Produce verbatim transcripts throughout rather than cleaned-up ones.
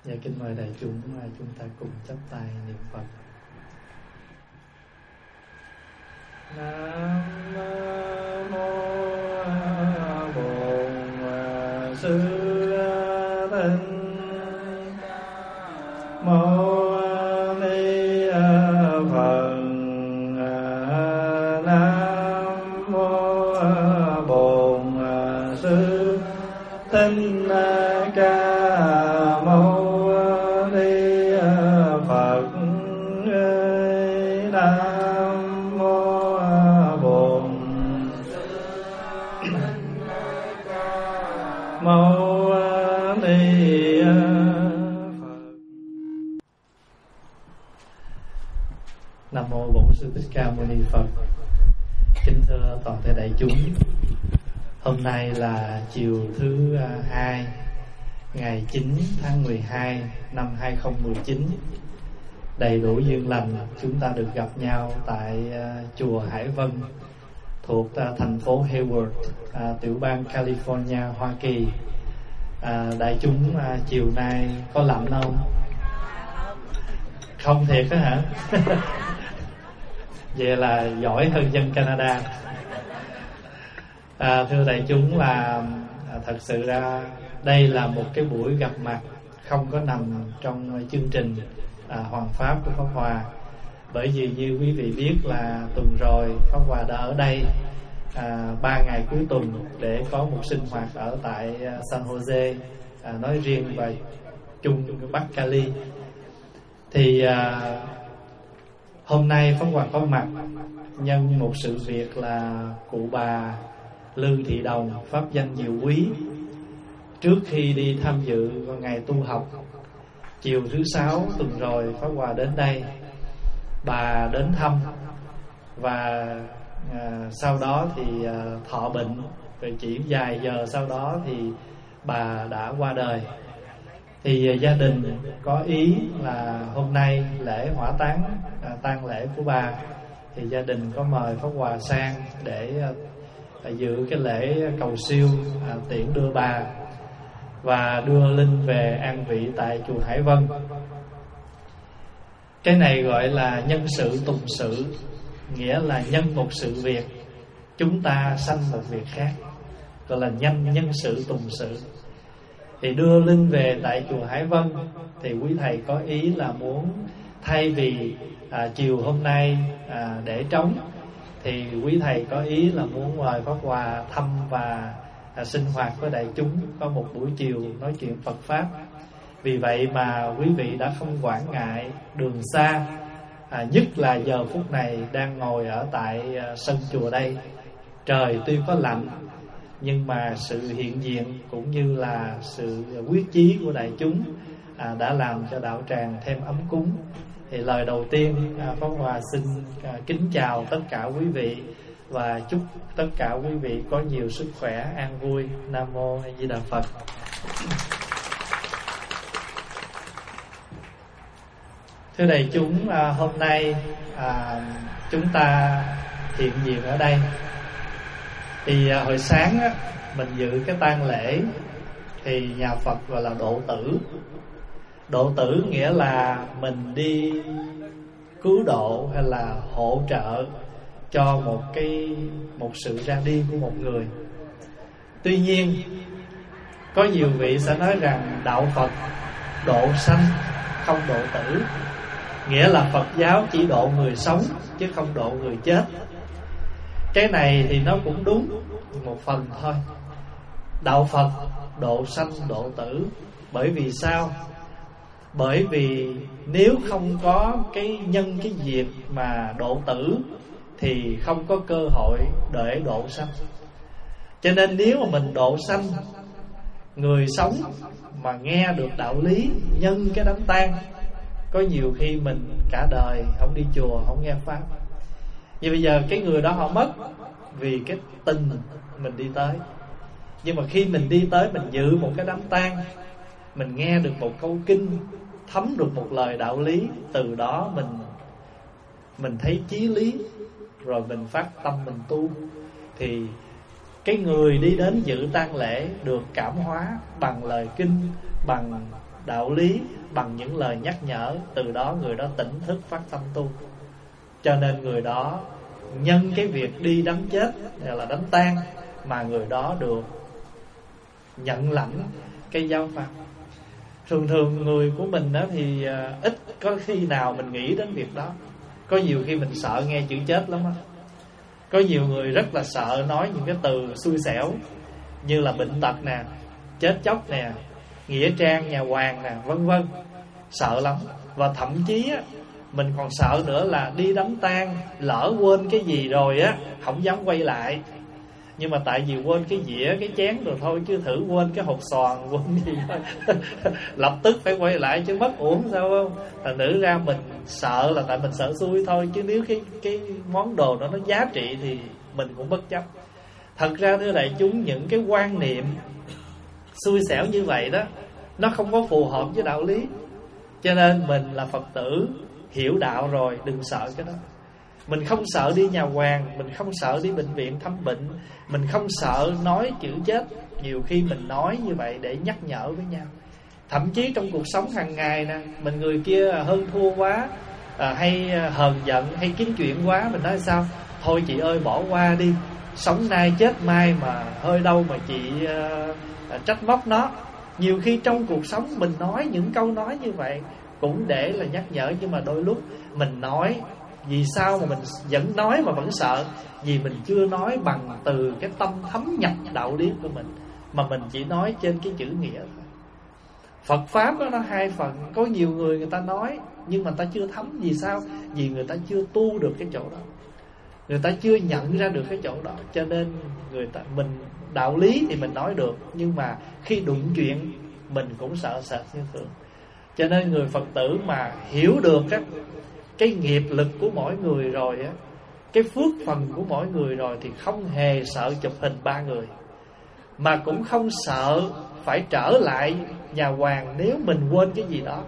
Dạ kính mời đại chúng, chúng ta cùng chắp tay niệm Phật. Nam mô Bổn Sư Thích Mâu Ni Phật. Nam mô Bổn Sư Thích Ca Mâu Ni Phật. Nam mô Bổn Mâu Ni Phật. Nam mô Bổn Sư Thích Ca Mâu Ni Phật. Kính thưa toàn thể đại chúng, hôm nay là chiều thứ hai, ngày chín tháng mười hai năm hai không một chín, đầy đủ duyên lành, chúng ta được gặp nhau tại uh, chùa Hải Vân thuộc uh, thành phố Hayward, uh, tiểu bang California, Hoa Kỳ. Uh, đại chúng uh, chiều nay có lạnh không? Không thiệt á hả? Vậy là giỏi hơn dân Canada. À, thưa đại chúng, là à, thật sự ra đây là một cái buổi gặp mặt không có nằm trong chương trình à, Hoàng Pháp của Pháp Hòa. Bởi vì như quý vị biết là tuần rồi Pháp Hòa đã ở đây à, ba ngày cuối tuần để có một sinh hoạt ở tại à, San Jose, à, nói riêng và chung Bắc Cali. Thì à, hôm nay Pháp Hòa có mặt nhân một sự việc là cụ bà Lư Thị Đồng, pháp danh nhiều quý, trước khi đi tham dự vào ngày tu học chiều thứ sáu tuần rồi, Pháp Hòa đến đây. Bà đến thăm và à, sau đó thì à, thọ bệnh, rồi chỉ vài giờ sau đó thì bà đã qua đời. Thì à, gia đình có ý là hôm nay lễ hỏa táng à, tang lễ của bà, thì gia đình có mời Pháp Hòa sang để à, dự cái lễ cầu siêu, à, tiễn đưa bà và đưa linh về an vị tại chùa Hải Vân. Cái này gọi là nhân sự tùng sự, nghĩa là nhân một sự việc, chúng ta sanh một việc khác, gọi là nhân nhân sự tùng sự. Thì đưa linh về tại chùa Hải Vân thì quý thầy có ý là muốn thay vì à, chiều hôm nay à, để trống, thì quý thầy có ý là muốn mời Pháp Hòa thăm và à, sinh hoạt với đại chúng, có một buổi chiều nói chuyện Phật Pháp. Vì vậy mà quý vị đã không quản ngại đường xa, à, nhất là giờ phút này đang ngồi ở tại à, sân chùa đây. Trời tuy có lạnh, nhưng mà sự hiện diện cũng như là sự quyết chí của đại chúng à, đã làm cho đạo tràng thêm ấm cúng. Thì lời đầu tiên à, Pháp Hòa xin à, kính chào tất cả quý vị và chúc tất cả quý vị có nhiều sức khỏe, an vui. Nam mô A Di Đà Phật. Thưa đại chúng, à, hôm nay à, chúng ta hiện diện ở đây. Thì à, hồi sáng á, mình dự cái tang lễ thì nhà Phật gọi là độ tử. Độ tử nghĩa là mình đi cứu độ hay là hỗ trợ cho một cái một sự ra đi của một người. Tuy nhiên có nhiều vị sẽ nói rằng đạo Phật độ sanh không độ tử, nghĩa là Phật giáo chỉ độ người sống chứ không độ người chết. Cái này thì nó cũng đúng một phần thôi. Đạo Phật độ sanh độ tử. Bởi vì sao? Bởi vì nếu không có cái nhân cái việc mà độ tử thì không có cơ hội để độ sanh. Cho nên nếu mà mình độ sanh, người sống mà nghe được đạo lý nhân cái đám tang, có nhiều khi mình cả đời không đi chùa, không nghe Pháp. Như bây giờ cái người đó họ mất vì cái tình mình đi tới. Nhưng mà khi mình đi tới, mình dự một cái đám tang, mình nghe được một câu kinh, thấm được một lời đạo lý, từ đó mình mình thấy chí lý, rồi mình phát tâm mình tu, thì cái người đi đến dự tang lễ được cảm hóa bằng lời kinh, bằng đạo lý bằng những lời nhắc nhở, từ đó người đó tỉnh thức phát tâm tu. Cho nên người đó nhân cái việc đi đắm chết hay là đắm tan mà người đó được nhận lãnh cái giáo pháp. Thường thường người của mình đó thì ít có khi nào mình nghĩ đến việc đó. Có nhiều khi mình sợ nghe chữ chết lắm á. Có nhiều người rất là sợ nói những cái từ xui xẻo như là bệnh tật nè, chết chóc nè, nghĩa trang nhà hoàng nè, vân vân. Sợ lắm. Và thậm chí á, mình còn sợ nữa là đi đám tang, lỡ quên cái gì rồi á, không dám quay lại. Nhưng mà tại vì quên cái dĩa, cái chén rồi thôi, chứ thử quên cái hột xoàn, quên gì thôi lập tức phải quay lại chứ mất uổng sao không. Thành nữ ra mình sợ là tại mình sợ xui thôi, chứ nếu cái cái món đồ đó nó giá trị thì mình cũng bất chấp. Thật ra thưa đại chúng, những cái quan niệm xui xẻo như vậy đó, nó không có phù hợp với đạo lý. Cho nên mình là Phật tử hiểu đạo rồi, đừng sợ cái đó. Mình không sợ đi nhà hoàng, mình không sợ đi bệnh viện thăm bệnh, mình không sợ nói chữ chết. Nhiều khi mình nói như vậy để nhắc nhở với nhau. Thậm chí trong cuộc sống hàng ngày nè, mình người kia hơn thua quá, à, hay hờn giận, hay kiếm chuyện quá, mình nói sao? Thôi chị ơi bỏ qua đi, sống nay chết mai mà hơi đâu mà chị uh, trách móc nó. Nhiều khi trong cuộc sống mình nói những câu nói như vậy cũng để là nhắc nhở. Nhưng mà đôi lúc mình nói, vì sao mà mình vẫn nói mà vẫn sợ? Vì mình chưa nói bằng từ cái tâm thấm nhập đạo lý của mình, mà mình chỉ nói trên cái chữ nghĩa thôi. Phật Pháp đó nó hai phần. Có nhiều người người ta nói nhưng mà ta chưa thấm. Vì sao? Vì người ta chưa tu được cái chỗ đó, người ta chưa nhận ra được cái chỗ đó. Cho nên người ta mình đạo lý thì mình nói được, nhưng mà khi đụng chuyện mình cũng sợ sệt như thường. Cho nên người Phật tử mà hiểu được á, cái nghiệp lực của mỗi người rồi á, cái phước phần của mỗi người rồi, thì không hề sợ chụp hình ba người, mà cũng không sợ phải trở lại nhà hoàng nếu mình quên cái gì đó.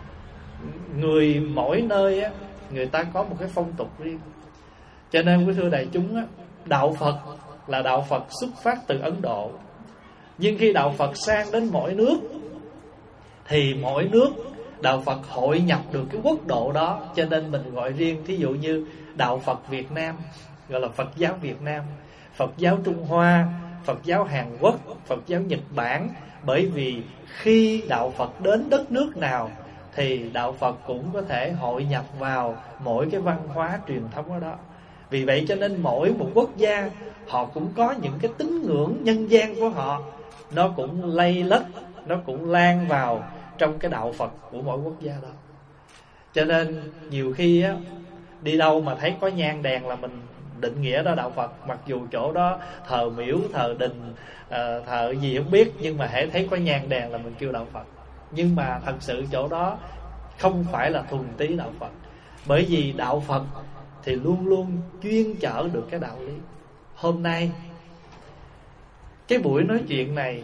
Người mỗi nơi á, người ta có một cái phong tục riêng. Cho nên quý thưa đại chúng á, đạo Phật là đạo Phật xuất phát từ Ấn Độ. Nhưng khi đạo Phật sang đến mỗi nước thì mỗi nước đạo Phật hội nhập được cái quốc độ đó. Cho nên mình gọi riêng, thí dụ như đạo Phật Việt Nam gọi là Phật giáo Việt Nam, Phật giáo Trung Hoa, Phật giáo Hàn Quốc, Phật giáo Nhật Bản. Bởi vì khi đạo Phật đến đất nước nào thì đạo Phật cũng có thể hội nhập vào mỗi cái văn hóa truyền thống ở đó. Vì vậy cho nên mỗi một quốc gia họ cũng có những cái tín ngưỡng nhân gian của họ, nó cũng lây lất, nó cũng lan vào trong cái đạo Phật của mỗi quốc gia đó. Cho nên nhiều khi á, đi đâu mà thấy có nhang đèn là mình định nghĩa đó đạo Phật. Mặc dù chỗ đó thờ miễu, thờ đình, thờ gì không biết, nhưng mà hễ thấy có nhang đèn là mình kêu đạo Phật. Nhưng mà thật sự chỗ đó không phải là thuần túy đạo Phật. Bởi vì đạo Phật thì luôn luôn chuyên chở được cái đạo lý. Hôm nay cái buổi nói chuyện này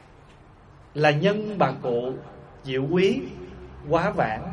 là nhân bà cụ Diệu Quý quá vãng,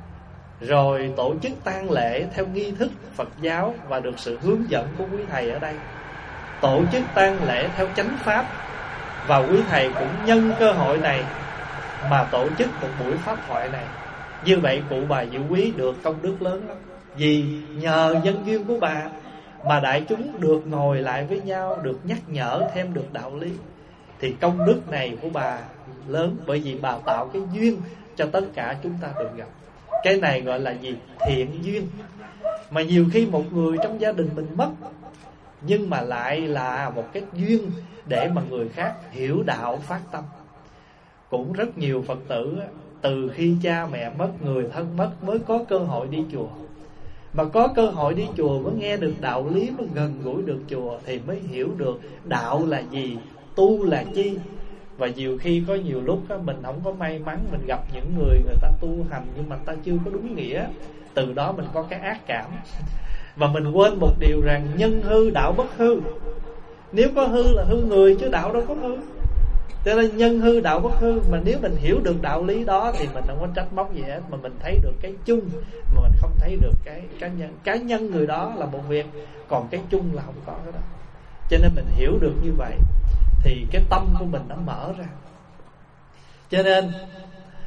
rồi tổ chức tang lễ theo nghi thức Phật giáo và được sự hướng dẫn của quý thầy ở đây. Tổ chức tang lễ theo chánh pháp, và quý thầy cũng nhân cơ hội này mà tổ chức một buổi pháp thoại này. Như vậy cụ bà Diệu Quý được công đức lớn lắm. Vì nhờ nhân duyên của bà mà đại chúng được ngồi lại với nhau, được nhắc nhở thêm được đạo lý, thì công đức này của bà lớn. Bởi vì bà tạo cái duyên cho tất cả chúng ta được gặp. Cái này gọi là gì? Thiện duyên. Mà nhiều khi một người trong gia đình mình mất, nhưng mà lại là một cái duyên để mà người khác hiểu đạo phát tâm. Cũng rất nhiều Phật tử từ khi cha mẹ mất, người thân mất mới có cơ hội đi chùa. Mà có cơ hội đi chùa mới nghe được đạo lý, mới gần gũi được chùa, thì mới hiểu được đạo là gì, tu là chi. Và nhiều khi có nhiều lúc đó, mình không có may mắn mình gặp những người người ta tu hành nhưng mà ta chưa có đúng nghĩa. Từ đó mình có cái ác cảm. Và mình quên một điều rằng nhân hư đạo bất hư. Nếu có hư là hư người, chứ đạo đâu có hư. Cho nên nhân hư đạo bất hư. Mà nếu mình hiểu được đạo lý đó thì mình không có trách móc gì hết, mà mình thấy được cái chung, mà mình không thấy được cái cá nhân. Cá nhân người đó là một việc, còn cái chung là không có cái đó. Cho nên mình hiểu được như vậy thì cái tâm của mình nó mở ra. Cho nên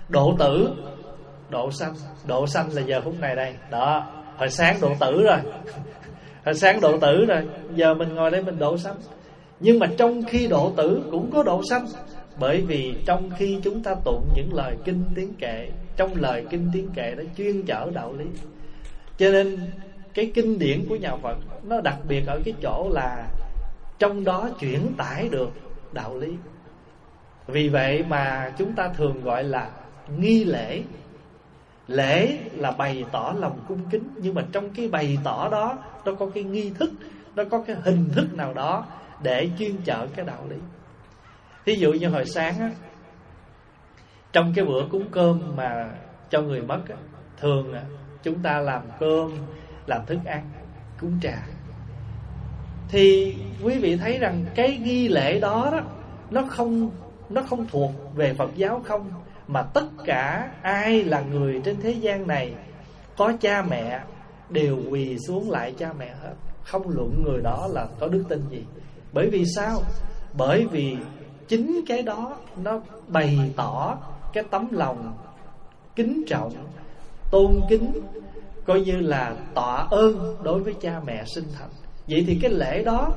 Độ tử, độ sanh. Độ sanh là giờ phút này đây. Đó, hồi sáng độ tử rồi. Hồi sáng độ tử rồi, giờ mình ngồi đây mình độ sanh. Nhưng mà trong khi độ tử cũng có độ sanh. Bởi vì trong khi chúng ta tụng những lời kinh tiếng kệ, trong lời kinh tiếng kệ đó chuyên chở đạo lý. Cho nên cái kinh điển của nhà Phật nó đặc biệt ở cái chỗ là trong đó chuyển tải được đạo lý. Vì vậy mà chúng ta thường gọi là nghi lễ. Lễ là bày tỏ lòng cung kính, nhưng mà trong cái bày tỏ đó nó có cái nghi thức, nó có cái hình thức nào đó để chuyên chở cái đạo lý. Thí dụ như hồi sáng á, trong cái bữa cúng cơm mà cho người mất á, thường á, chúng ta làm cơm, làm thức ăn, cúng trà. Thì quý vị thấy rằng cái nghi lễ đó, đó nó không nó không thuộc về Phật giáo không, mà tất cả ai là người trên thế gian này có cha mẹ đều quỳ xuống lại cha mẹ hết, không luận người đó là có đức tin gì. Bởi vì sao? Bởi vì chính cái đó nó bày tỏ cái tấm lòng kính trọng, tôn kính, coi như là tạ ơn đối với cha mẹ sinh thành. Vậy thì cái lễ đó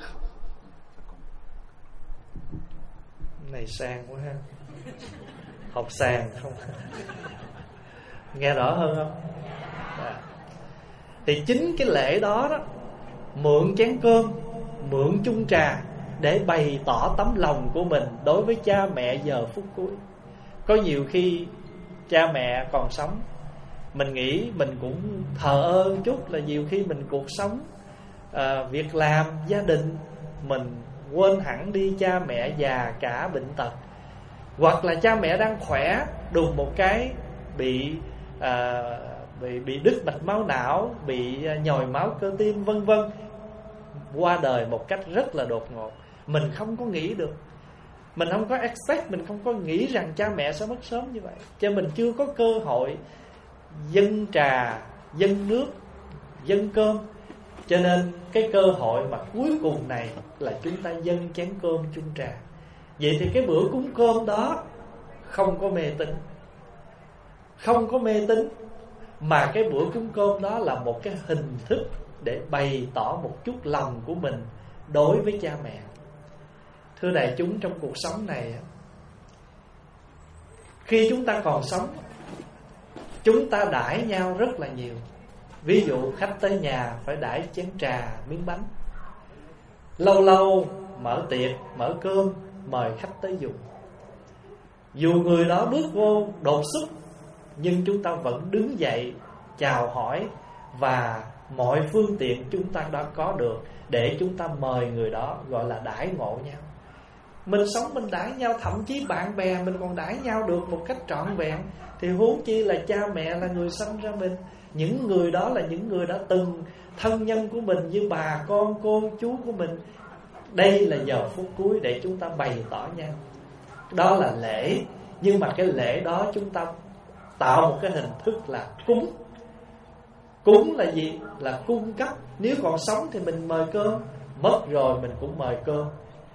này sang quá ha, học sàng không? Nghe rõ hơn không? À. Thì chính cái lễ đó đó, mượn chén cơm, mượn chung trà để bày tỏ tấm lòng của mình đối với cha mẹ giờ phút cuối. Có nhiều khi cha mẹ còn sống, mình nghĩ mình cũng thờ ơ chút, là nhiều khi mình cuộc sống, à, việc làm, gia đình, mình quên hẳn đi cha mẹ già cả bệnh tật. Hoặc là cha mẹ đang khỏe, đùng một cái bị à, bị bị đứt mạch máu não, bị nhồi máu cơ tim vân vân, qua đời một cách rất là đột ngột. Mình không có nghĩ được, mình không có expect, mình không có nghĩ rằng cha mẹ sẽ mất sớm như vậy, cho mình chưa có cơ hội dâng trà, dâng nước, dâng cơm. Cho nên cái cơ hội mà cuối cùng này là chúng ta dâng chén cơm chung trà. Vậy thì cái bữa cúng cơm đó không có mê tín, không có mê tín, mà cái bữa cúng cơm đó là một cái hình thức để bày tỏ một chút lòng của mình đối với cha mẹ. Thưa đại chúng, trong cuộc sống này, khi chúng ta còn sống, chúng ta đãi nhau rất là nhiều. Ví dụ khách tới nhà phải đãi chén trà, miếng bánh. Lâu lâu mở tiệc, mở cơm, mời khách tới dùng. Dù người đó bước vô đột xuất, nhưng chúng ta vẫn đứng dậy chào hỏi, và mọi phương tiện chúng ta đã có được để chúng ta mời người đó, gọi là đãi ngộ nhau. Mình sống mình đãi nhau, thậm chí bạn bè mình còn đãi nhau được một cách trọn vẹn, thì huống chi là cha mẹ là người sanh ra mình. Những người đó là những người đã từng thân nhân của mình, như bà con cô chú của mình. Đây là giờ phút cuối để chúng ta bày tỏ nhau. Đó là lễ. Nhưng mà cái lễ đó chúng ta tạo một cái hình thức là cúng. Cúng là gì? Là cung cấp. Nếu còn sống thì mình mời cơm, mất rồi mình cũng mời cơm.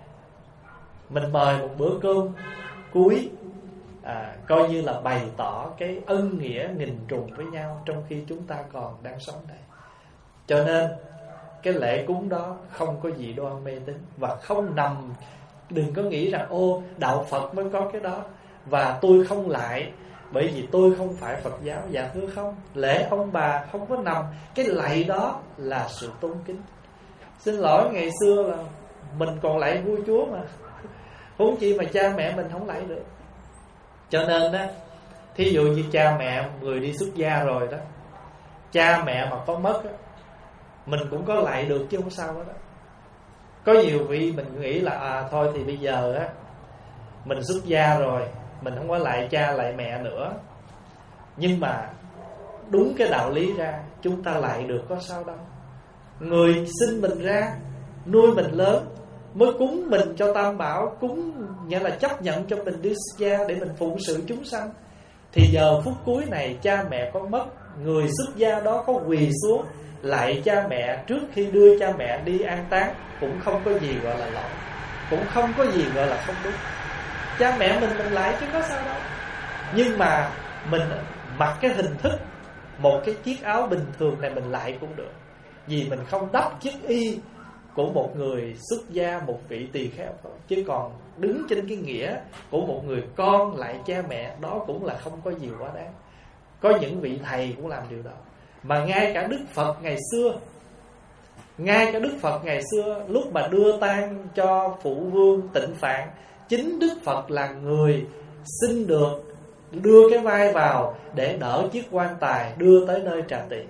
Mình mời một bữa cơm cuối, à, coi như là bày tỏ cái ân nghĩa nghìn trùng với nhau trong khi chúng ta còn đang sống đây. Cho nên cái lễ cúng đó không có gì đoan mê tín, và không nằm, đừng có nghĩ rằng ô đạo Phật mới có cái đó và tôi không lại bởi vì tôi không phải Phật giáo. Dạ thưa không, lễ ông bà không có nằm. Cái lạy đó là sự tôn kính. Xin lỗi, ngày xưa là mình còn lạy vua chúa mà, huống chi mà cha mẹ mình không lạy được. Cho nên á, thí dụ như cha mẹ người đi xuất gia rồi đó, cha mẹ mà có mất á, mình cũng có lạy được chứ không sao hết đó. Có nhiều vị mình nghĩ là à thôi thì bây giờ á, mình xuất gia rồi, mình không có lạy cha lạy mẹ nữa. Nhưng mà đúng cái đạo lý ra, chúng ta lạy được có sao đâu. Người sinh mình ra, nuôi mình lớn, mới cúng mình cho Tam Bảo, cúng nghĩa là chấp nhận cho mình đi xuất gia để mình phụng sự chúng sanh. Thì giờ phút cuối này cha mẹ có mất, người xuất gia đó có quỳ xuống lạy cha mẹ trước khi đưa cha mẹ đi an táng, cũng không có gì gọi là lỗi, cũng không có gì gọi là không đúng. Cha mẹ mình mình lại chứ có sao đâu. Nhưng mà mình mặc cái hình thức một cái chiếc áo bình thường này mình lại cũng được, vì mình không đắp chiếc y của một người xuất gia, một vị tỳ kheo thôi. Chứ còn đứng trên cái nghĩa của một người con lại cha mẹ, đó cũng là không có gì quá đáng. Có những vị thầy cũng làm điều đó. Mà ngay cả Đức Phật ngày xưa, ngay cả Đức Phật ngày xưa lúc mà đưa tang cho phụ vương Tịnh Phạn, chính Đức Phật là người xin được đưa cái vai vào để đỡ chiếc quan tài đưa tới nơi trà tỳ.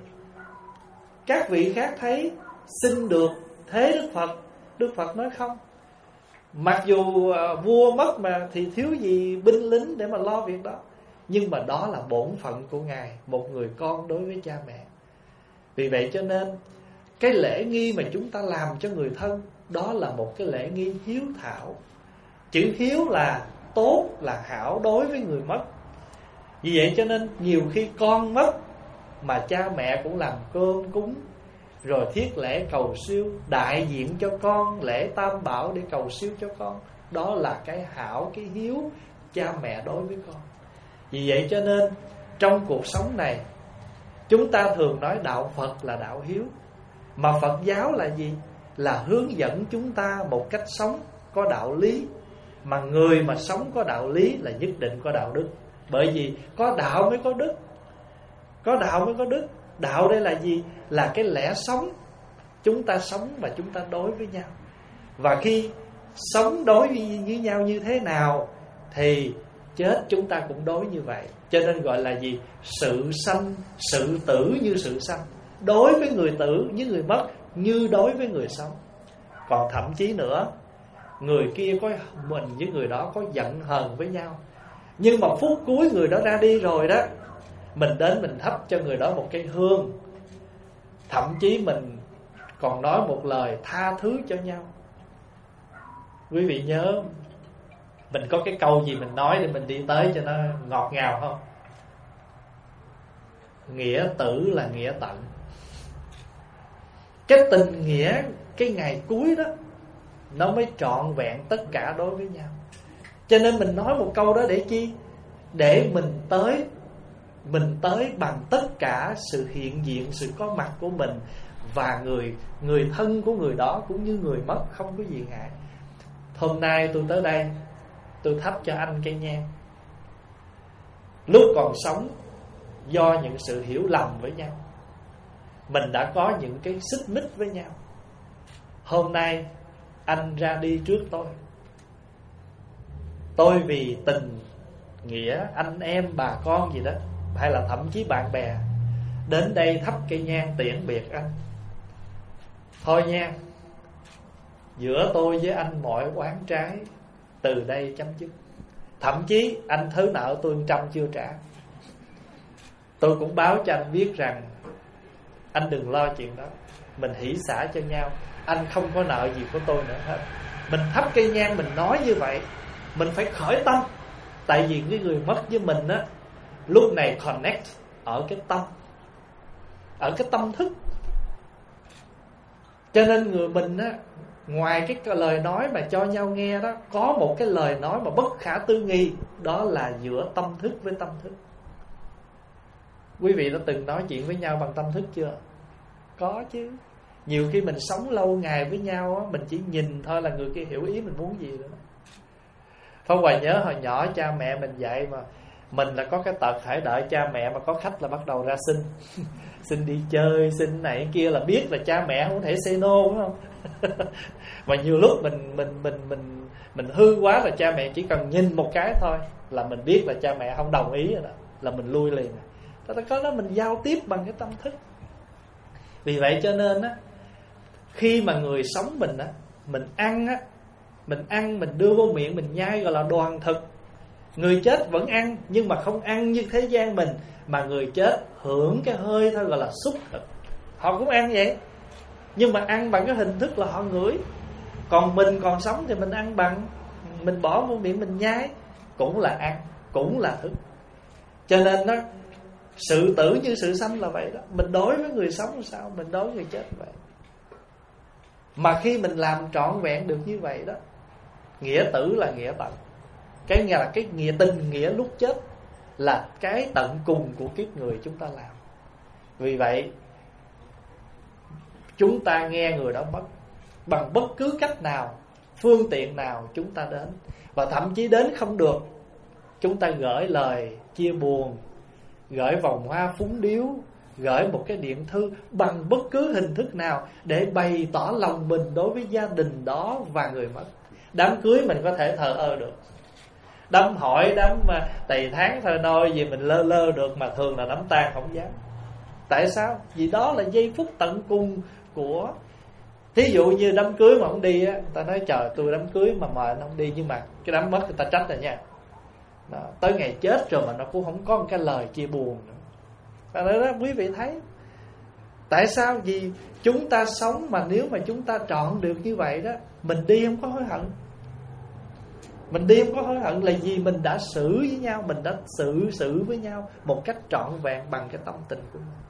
Các vị khác thấy xin được thế Đức Phật, Đức Phật nói không. Mặc dù uh, vua mất mà thì thiếu gì binh lính để mà lo việc đó, nhưng mà đó là bổn phận của Ngài, một người con đối với cha mẹ. Vì vậy cho nên cái lễ nghi mà chúng ta làm cho người thân, đó là một cái lễ nghi hiếu thảo. Chữ hiếu là tốt, là hảo đối với người mất. Vì vậy cho nên nhiều khi con mất mà cha mẹ cũng làm cơm cúng, rồi thiết lễ cầu siêu, đại diện cho con, lễ tam bảo để cầu siêu cho con. Đó là cái hảo, cái hiếu cha mẹ đối với con. Vì vậy cho nên trong cuộc sống này, chúng ta thường nói đạo Phật là đạo hiếu. Mà Phật giáo là gì? Là hướng dẫn chúng ta một cách sống có đạo lý. Mà người mà sống có đạo lý là nhất định có đạo đức. Bởi vì có đạo mới có đức. Có đạo mới có đức. Đạo đây là gì? Là cái lẽ sống. Chúng ta sống và chúng ta đối với nhau. Và khi sống đối với nhau như thế nào thì chết chúng ta cũng đối như vậy. Cho nên gọi là gì? Sự sanh, sự tử như sự sanh. Đối với người tử với người mất như đối với người sống. Còn thậm chí nữa, người kia có mình với người đó có giận hờn với nhau, nhưng mà phút cuối người đó ra đi rồi đó, mình đến mình thắp cho người đó một cây hương, thậm chí mình còn nói một lời tha thứ cho nhau. Quý vị nhớ, mình có cái câu gì mình nói để mình đi tới cho nó ngọt ngào không? Nghĩa tử là nghĩa tận. Cái tình nghĩa cái ngày cuối đó nó mới trọn vẹn tất cả đối với nhau. Cho nên mình nói một câu đó để chi? Để mình tới, mình tới bằng tất cả sự hiện diện, sự có mặt của mình, và người người thân của người đó cũng như người mất, không có gì ngại. Hôm nay tôi tới đây, tôi thắp cho anh cây nhang. Lúc còn sống, do những sự hiểu lầm với nhau, mình đã có những cái xích mích với nhau. Hôm nay anh ra đi trước tôi, tôi vì tình nghĩa anh em bà con gì đó, hay là thậm chí bạn bè, đến đây thắp cây nhang tiễn biệt anh. Thôi nha, giữa tôi với anh mọi oán trái từ đây chấm dứt. Thậm chí anh thứ nợ tôi một trăm chưa trả, tôi cũng báo cho anh biết rằng anh đừng lo chuyện đó, mình hỷ xả cho nhau, anh không có nợ gì của tôi nữa hết. Mình thắp cây nhang mình nói như vậy, mình phải khởi tâm. Tại vì cái người mất với mình á, lúc này connect ở cái tâm, ở cái tâm thức. Cho nên người mình á, ngoài cái lời nói mà cho nhau nghe đó, có một cái lời nói mà bất khả tư nghị, đó là giữa tâm thức với tâm thức. Quý vị đã từng nói chuyện với nhau bằng tâm thức chưa? Có chứ. Nhiều khi mình sống lâu ngày với nhau á, mình chỉ nhìn thôi là người kia hiểu ý mình muốn gì rồi đó. Phong Hoài nhớ hồi nhỏ cha mẹ mình dạy mà, mình là có cái tật hãy đợi cha mẹ mà có khách là bắt đầu ra xin xin đi chơi, xin này kia, là biết là cha mẹ không thể say no, đúng không? Mà nhiều lúc mình mình mình mình mình hư quá là cha mẹ chỉ cần nhìn một cái thôi là mình biết là cha mẹ không đồng ý rồi đó, là mình lui liền. Đó có đó, mình giao tiếp bằng cái tâm thức. Vì vậy cho nên á, khi mà người sống mình á, mình ăn á, mình ăn mình đưa vô miệng mình nhai gọi là đoàn thực. Người chết vẫn ăn, nhưng mà không ăn như thế gian mình, mà người chết hưởng cái hơi thôi gọi là xúc thực. Họ cũng ăn vậy, nhưng mà ăn bằng cái hình thức là họ ngửi. Còn mình còn sống thì mình ăn bằng, mình bỏ vô miệng mình nhai, cũng là ăn, cũng là thức. Cho nên đó, sự tử như sự sanh là vậy đó. Mình đối với người sống sao, mình đối với người chết vậy. Mà khi mình làm trọn vẹn được như vậy đó, nghĩa tử là nghĩa tận. Cái nghĩa là cái nghĩa tình nghĩa lúc chết là cái tận cùng của kiếp người chúng ta làm. Vì vậy chúng ta nghe người đó mất bằng bất cứ cách nào, phương tiện nào chúng ta đến. Và thậm chí đến không được, chúng ta gửi lời chia buồn, gửi vòng hoa phúng điếu, gửi một cái điện thư, bằng bất cứ hình thức nào để bày tỏ lòng mình đối với gia đình đó và người mất. Đám cưới mình có thể thờ ơ được, đám hỏi, đám tày tháng thơ nôi gì mình lơ lơ được, mà thường là đám tang không dám. Tại sao? Vì đó là giây phút tận cùng của. Thí dụ như đám cưới mà không đi á, ta nói trời tôi đám cưới mà mời nó không đi, nhưng mà cái đám mất người ta trách rồi nha. Đó, tới ngày chết rồi mà nó cũng không có một cái lời chia buồn nữa. Và đó, đó quý vị thấy tại sao? Vì chúng ta sống mà nếu mà chúng ta chọn được như vậy đó, mình đi không có hối hận. Mình đi không có hối hận là vì mình đã xử với nhau, mình đã xử xử với nhau một cách trọn vẹn bằng cái tâm tình của mình.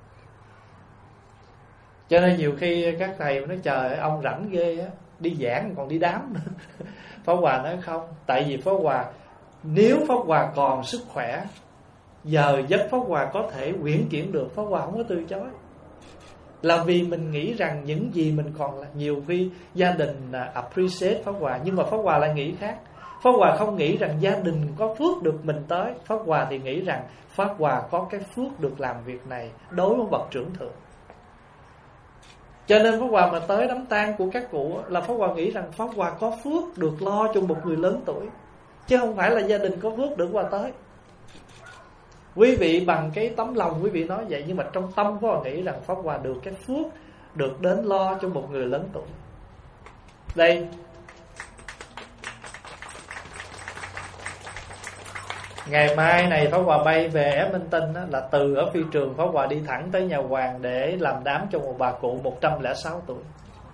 Cho nên nhiều khi các thầy nói trời ông rảnh ghê á, đi giảng còn đi đám nữa. Pháp Hòa nói không, tại vì Pháp Hòa nếu Pháp Hòa còn sức khỏe, giờ giấc Pháp Hòa có thể uyển chuyển được, Pháp Hòa không có từ chối. Là vì mình nghĩ rằng những gì mình còn là, nhiều khi gia đình appreciate Pháp Hòa, nhưng mà Pháp Hòa lại nghĩ khác. Pháp Hòa không nghĩ rằng gia đình có phước được mình tới. Pháp Hòa thì nghĩ rằng Pháp Hòa có cái phước được làm việc này đối với bậc trưởng thượng. Cho nên Pháp Hòa mà tới đám tang của các cụ là Pháp Hòa nghĩ rằng Pháp Hòa có phước được lo cho một người lớn tuổi, chứ không phải là gia đình có phước được Hòa tới. Quý vị bằng cái tấm lòng quý vị nói vậy, nhưng mà trong tâm Pháp Hòa nghĩ rằng Pháp Hòa được cái phước được đến lo cho một người lớn tuổi. Đây, ngày mai này Pháp Hòa bay về Edmonton á, là từ ở phi trường Pháp Hòa đi thẳng tới nhà Hoàng để làm đám cho một bà cụ một trăm lẻ sáu tuổi.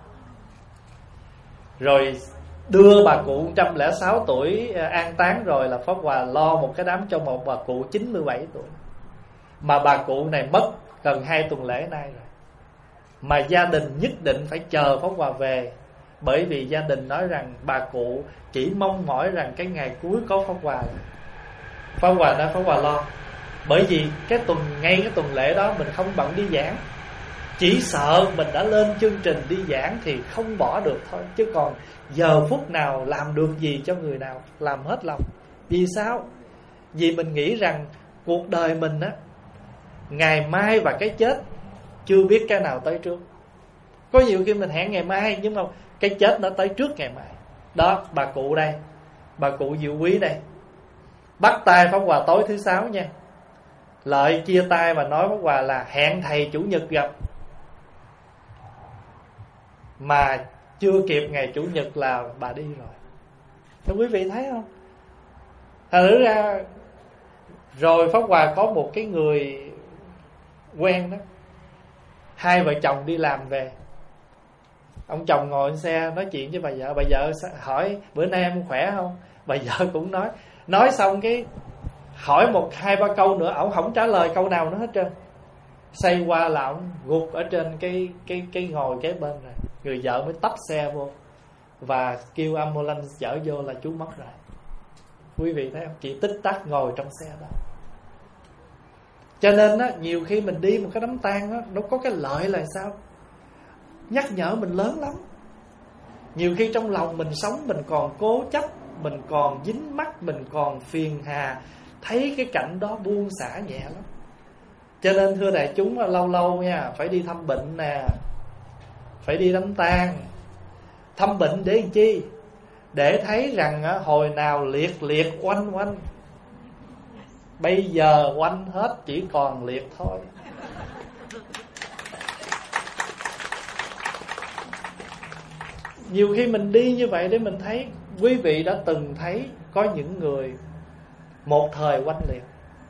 Rồi đưa bà cụ một trăm lẻ sáu tuổi an táng rồi là Pháp Hòa lo một cái đám cho một bà cụ chín mươi bảy tuổi. Mà bà cụ này mất gần hai tuần lễ nay rồi, mà gia đình nhất định phải chờ Pháp Hòa về. Bởi vì gia đình nói rằng bà cụ chỉ mong mỏi rằng cái ngày cuối có Pháp Hòa. Pháp Hòa đã Pháp Hòa lo. Bởi vì cái tuần ngay cái tuần lễ đó mình không bận đi giảng, chỉ sợ mình đã lên chương trình đi giảng thì không bỏ được thôi. Chứ còn giờ phút nào làm được gì cho người nào làm hết lòng. Vì sao? Vì mình nghĩ rằng cuộc đời mình á, ngày mai và cái chết chưa biết cái nào tới trước. Có nhiều khi mình hẹn ngày mai, nhưng mà cái chết nó tới trước ngày mai. Đó, bà cụ đây, bà cụ Diệu Quý đây, bắt tay Pháp Hòa tối thứ sáu nha. Lợi chia tay và nói Pháp Hòa là hẹn thầy chủ nhật gặp, mà chưa kịp ngày chủ nhật là bà đi rồi. Thế quý vị thấy không? Thật ra rồi Pháp Hòa có một cái người quen đó, hai vợ chồng đi làm về, ông chồng ngồi trên xe nói chuyện với bà vợ. Bà vợ hỏi bữa nay em khỏe không? Bà vợ cũng nói. Nói xong cái hỏi một hai ba câu nữa, ổng không trả lời câu nào nữa hết trơn. Xoay qua là ổng gục ở trên cái cái cái ngồi kế bên rồi. Người vợ mới tấp xe vô và kêu ambulance chở vô là chú mất rồi. Quý vị thấy không? Chỉ tích tắc ngồi trong xe đó. Cho nên á, nhiều khi mình đi một cái đám tang á, nó có cái lợi là sao? Nhắc nhở mình lớn lắm. Nhiều khi trong lòng mình sống mình còn cố chấp, mình còn dính mắc, mình còn phiền hà, thấy cái cảnh đó buông xả nhẹ lắm. Cho nên thưa đại chúng, lâu lâu nha, phải đi thăm bệnh nè, phải đi đám tang. Thăm bệnh để làm chi? Để thấy rằng hồi nào liệt liệt oanh oanh, bây giờ oanh hết chỉ còn liệt thôi. Nhiều khi mình đi như vậy để mình thấy. Quý vị đã từng thấy có những người một thời oanh liệt,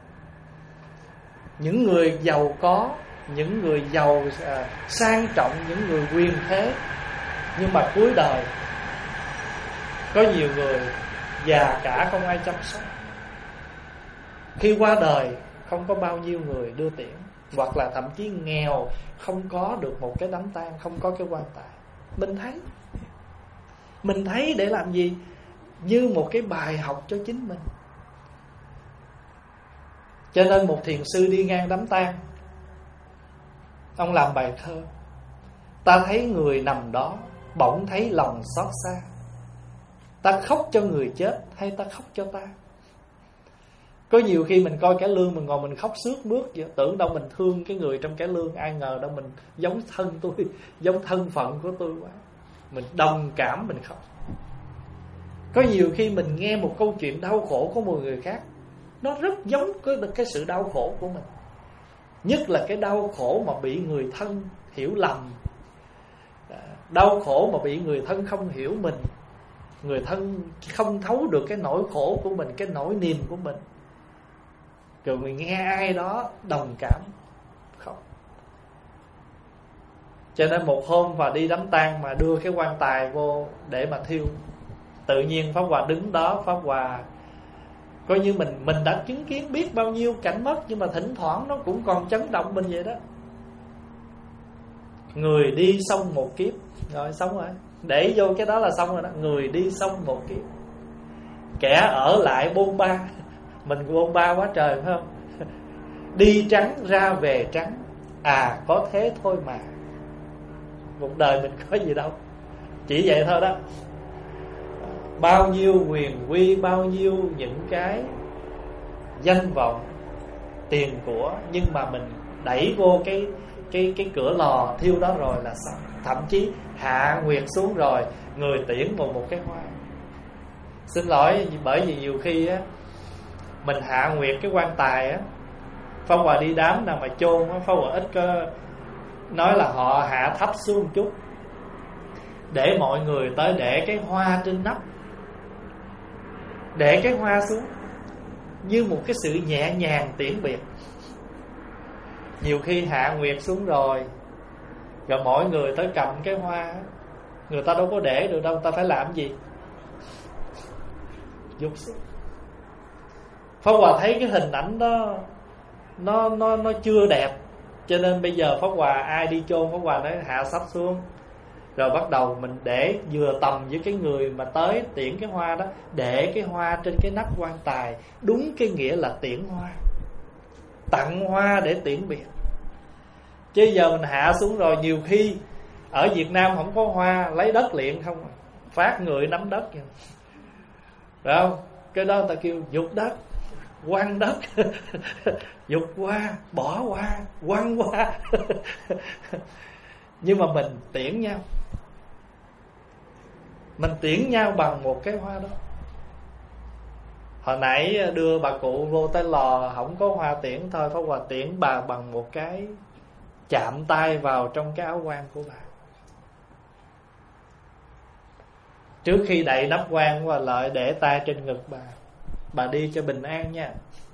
những người giàu có, những người giàu à, sang trọng, những người quyền thế, nhưng mà cuối đời có nhiều người già cả không ai chăm sóc. Khi qua đời không có bao nhiêu người đưa tiễn, hoặc là thậm chí nghèo, không có được một cái đám tang, không có cái quan tài. Mình thấy Mình thấy để làm gì? Như một cái bài học cho chính mình. Cho nên một thiền sư đi ngang đám tang, ông làm bài thơ: ta thấy người nằm đó, bỗng thấy lòng xót xa. Ta khóc cho người chết hay ta khóc cho ta? Có nhiều khi mình coi cải lương, mình ngồi mình khóc sướt mướt vậy, tưởng đâu mình thương cái người trong cải lương, ai ngờ đâu mình giống thân tôi, giống thân phận của tôi quá. Mình đồng cảm, mình khóc. Có nhiều khi mình nghe một câu chuyện đau khổ của một người khác, nó rất giống cái, cái sự đau khổ của mình. Nhất là cái đau khổ mà bị người thân hiểu lầm, đau khổ mà bị người thân không hiểu mình, người thân không thấu được cái nỗi khổ của mình, cái nỗi niềm của mình. Rồi mình nghe ai đó đồng cảm, khóc. Cho nên một hôm và đi đám tang mà đưa cái quan tài vô để mà thiêu, tự nhiên Pháp Hòa đứng đó, Pháp Hòa coi như mình mình đã chứng kiến biết bao nhiêu cảnh mất, nhưng mà thỉnh thoảng nó cũng còn chấn động mình vậy đó. Người đi xong một kiếp, rồi xong rồi, để vô cái đó là xong rồi đó. Người đi xong một kiếp, kẻ ở lại bôn ba. Mình bôn ba quá trời phải không? Đi trắng ra về trắng, à có thế thôi mà. Một đời mình có gì đâu, chỉ vậy thôi đó. Bao nhiêu quyền quy, bao nhiêu những cái danh vọng, tiền của, nhưng mà mình đẩy vô cái cái cái cửa lò thiêu đó rồi là xong. Thậm chí hạ nguyệt xuống rồi, người tiễn một một cái hoa. Xin lỗi, bởi vì nhiều khi á mình hạ nguyệt cái quan tài á, Pháp Hòa đi đám nào mà chôn á, Pháp Hòa ít có nói là họ hạ thấp xuống một chút để mọi người tới để cái hoa trên nắp, để cái hoa xuống như một cái sự nhẹ nhàng tiễn biệt. Nhiều khi hạ nguyệt xuống rồi, rồi mọi người tới cầm cái hoa, người ta đâu có để được đâu, người ta phải làm gì? Dục xuống. Pháp Hòa thấy cái hình ảnh đó nó nó nó chưa đẹp, cho nên bây giờ Pháp Hòa ai đi chôn, Pháp Hòa nói hạ sắp xuống, rồi bắt đầu mình để vừa tầm với cái người mà tới tiễn cái hoa đó, để cái hoa trên cái nắp quan tài, đúng cái nghĩa là tiễn hoa, tặng hoa để tiễn biệt. Chứ giờ mình hạ xuống rồi, nhiều khi ở Việt Nam không có hoa, lấy đất liền không, phát người nắm đất kìa, phải không? Cái đó người ta kêu dục đất, quăng đất. Dục hoa, bỏ hoa, quăng hoa. Nhưng mà mình tiễn nhau, mình tiễn nhau bằng một cái hoa đó. Hồi nãy đưa bà cụ vô tới lò, không có hoa tiễn thôi, Pháp Hòa tiễn bà bằng một cái chạm tay vào trong cái áo quan của bà. Trước khi đậy nắp quan, Hòa lại để tay trên ngực bà. Bà đi cho bình an nha.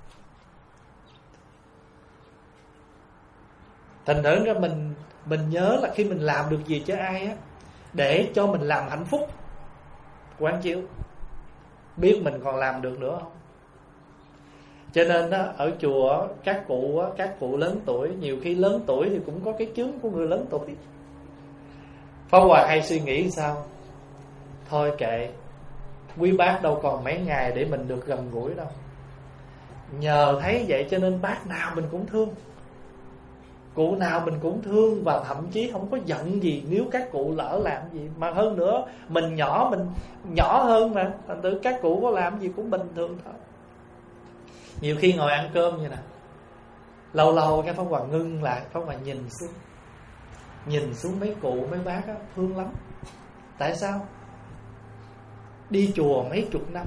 Thành thử ra mình mình nhớ là khi mình làm được gì cho ai á, để cho mình làm hạnh phúc, quán chiếu, biết mình còn làm được nữa không. Cho nên á, ở chùa các cụ á, các cụ lớn tuổi, nhiều khi lớn tuổi thì cũng có cái chướng của người lớn tuổi. Pháp Hòa hay suy nghĩ sao? Thôi kệ, quý bác đâu còn mấy ngày để mình được gần gũi đâu. Nhờ thấy vậy cho nên bác nào mình cũng thương, cụ nào mình cũng thương, và thậm chí không có giận gì nếu các cụ lỡ làm gì. Mà hơn nữa mình nhỏ, mình nhỏ hơn mà, thành thử các cụ có làm gì cũng bình thường thôi. Nhiều khi ngồi ăn cơm như nè, lâu lâu cái Pháp Hòa ngưng lại, Pháp Hòa nhìn xuống, nhìn xuống mấy cụ mấy bác á, thương lắm. Tại sao? Đi chùa mấy chục năm,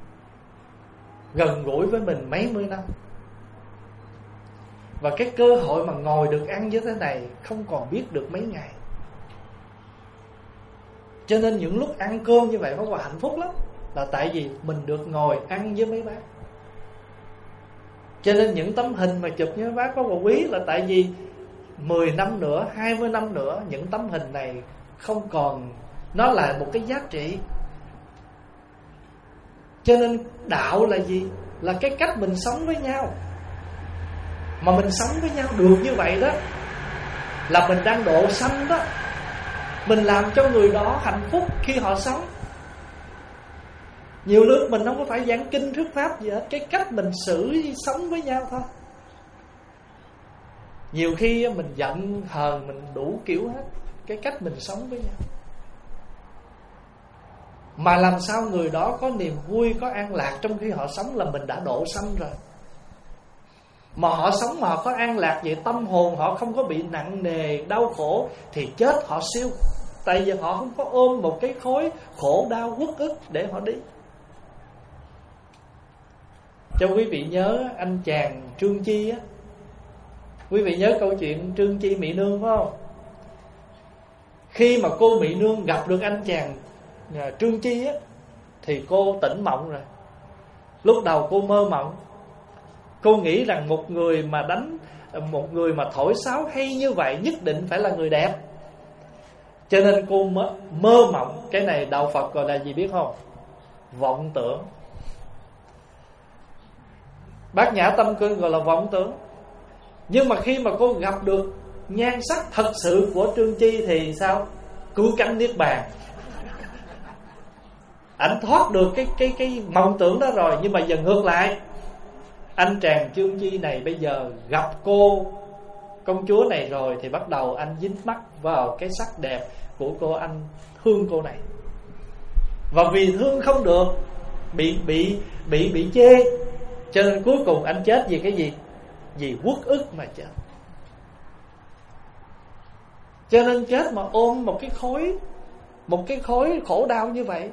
gần gũi với mình mấy mươi năm, và cái cơ hội mà ngồi được ăn như thế này không còn biết được mấy ngày. Cho nên những lúc ăn cơm như vậy Pháp Hòa hạnh phúc lắm, là tại vì mình được ngồi ăn với mấy bác. Cho nên những tấm hình mà chụp với mấy bác Pháp Hòa quý, là tại vì mười năm nữa, hai mươi năm nữa, những tấm hình này không còn, nó là một cái giá trị. Cho nên đạo là gì? Là cái cách mình sống với nhau. Mà mình sống với nhau được như vậy đó, là mình đang độ sanh đó. Mình làm cho người đó hạnh phúc khi họ sống. Nhiều lúc mình không có phải giảng kinh thuyết pháp gì hết, cái cách mình xử sống với nhau thôi. Nhiều khi mình giận hờn, mình đủ kiểu hết, cái cách mình sống với nhau. Mà làm sao người đó có niềm vui, có an lạc trong khi họ sống là mình đã độ sanh rồi. Mà họ sống mà họ có an lạc vậy, tâm hồn họ không có bị nặng nề, đau khổ, thì chết họ siêu. Tại vì họ không có ôm một cái khối khổ đau uất ức để họ đi. Cho quý vị nhớ anh chàng Trương Chi á. Quý vị nhớ câu chuyện Trương Chi Mỹ Nương phải không? Khi mà cô Mỹ Nương gặp được anh chàng Trương Chi á, thì cô tỉnh mộng rồi. Lúc đầu cô mơ mộng, cô nghĩ rằng một người mà đánh, một người mà thổi sáo hay như vậy nhất định phải là người đẹp. Cho nên cô mơ, mơ mộng. Cái này đạo Phật gọi là gì biết không? Vọng tưởng. Bát Nhã Tâm Kinh gọi là vọng tưởng. Nhưng mà khi mà cô gặp được nhan sắc thật sự của Trương Chi thì sao? Cứu cánh niết bàn. Ảnh thoát được cái cái cái mộng tưởng đó rồi. Nhưng mà giờ ngược lại, anh chàng Trương Chi này bây giờ gặp cô công chúa này rồi thì bắt đầu anh dính mắc vào cái sắc đẹp của cô, anh thương cô này. Và vì thương không được, bị bị bị bị chê, cho nên cuối cùng anh chết vì cái gì? Vì uất ức mà chết. Cho nên chết mà ôm một cái khối, một cái khối khổ đau như vậy.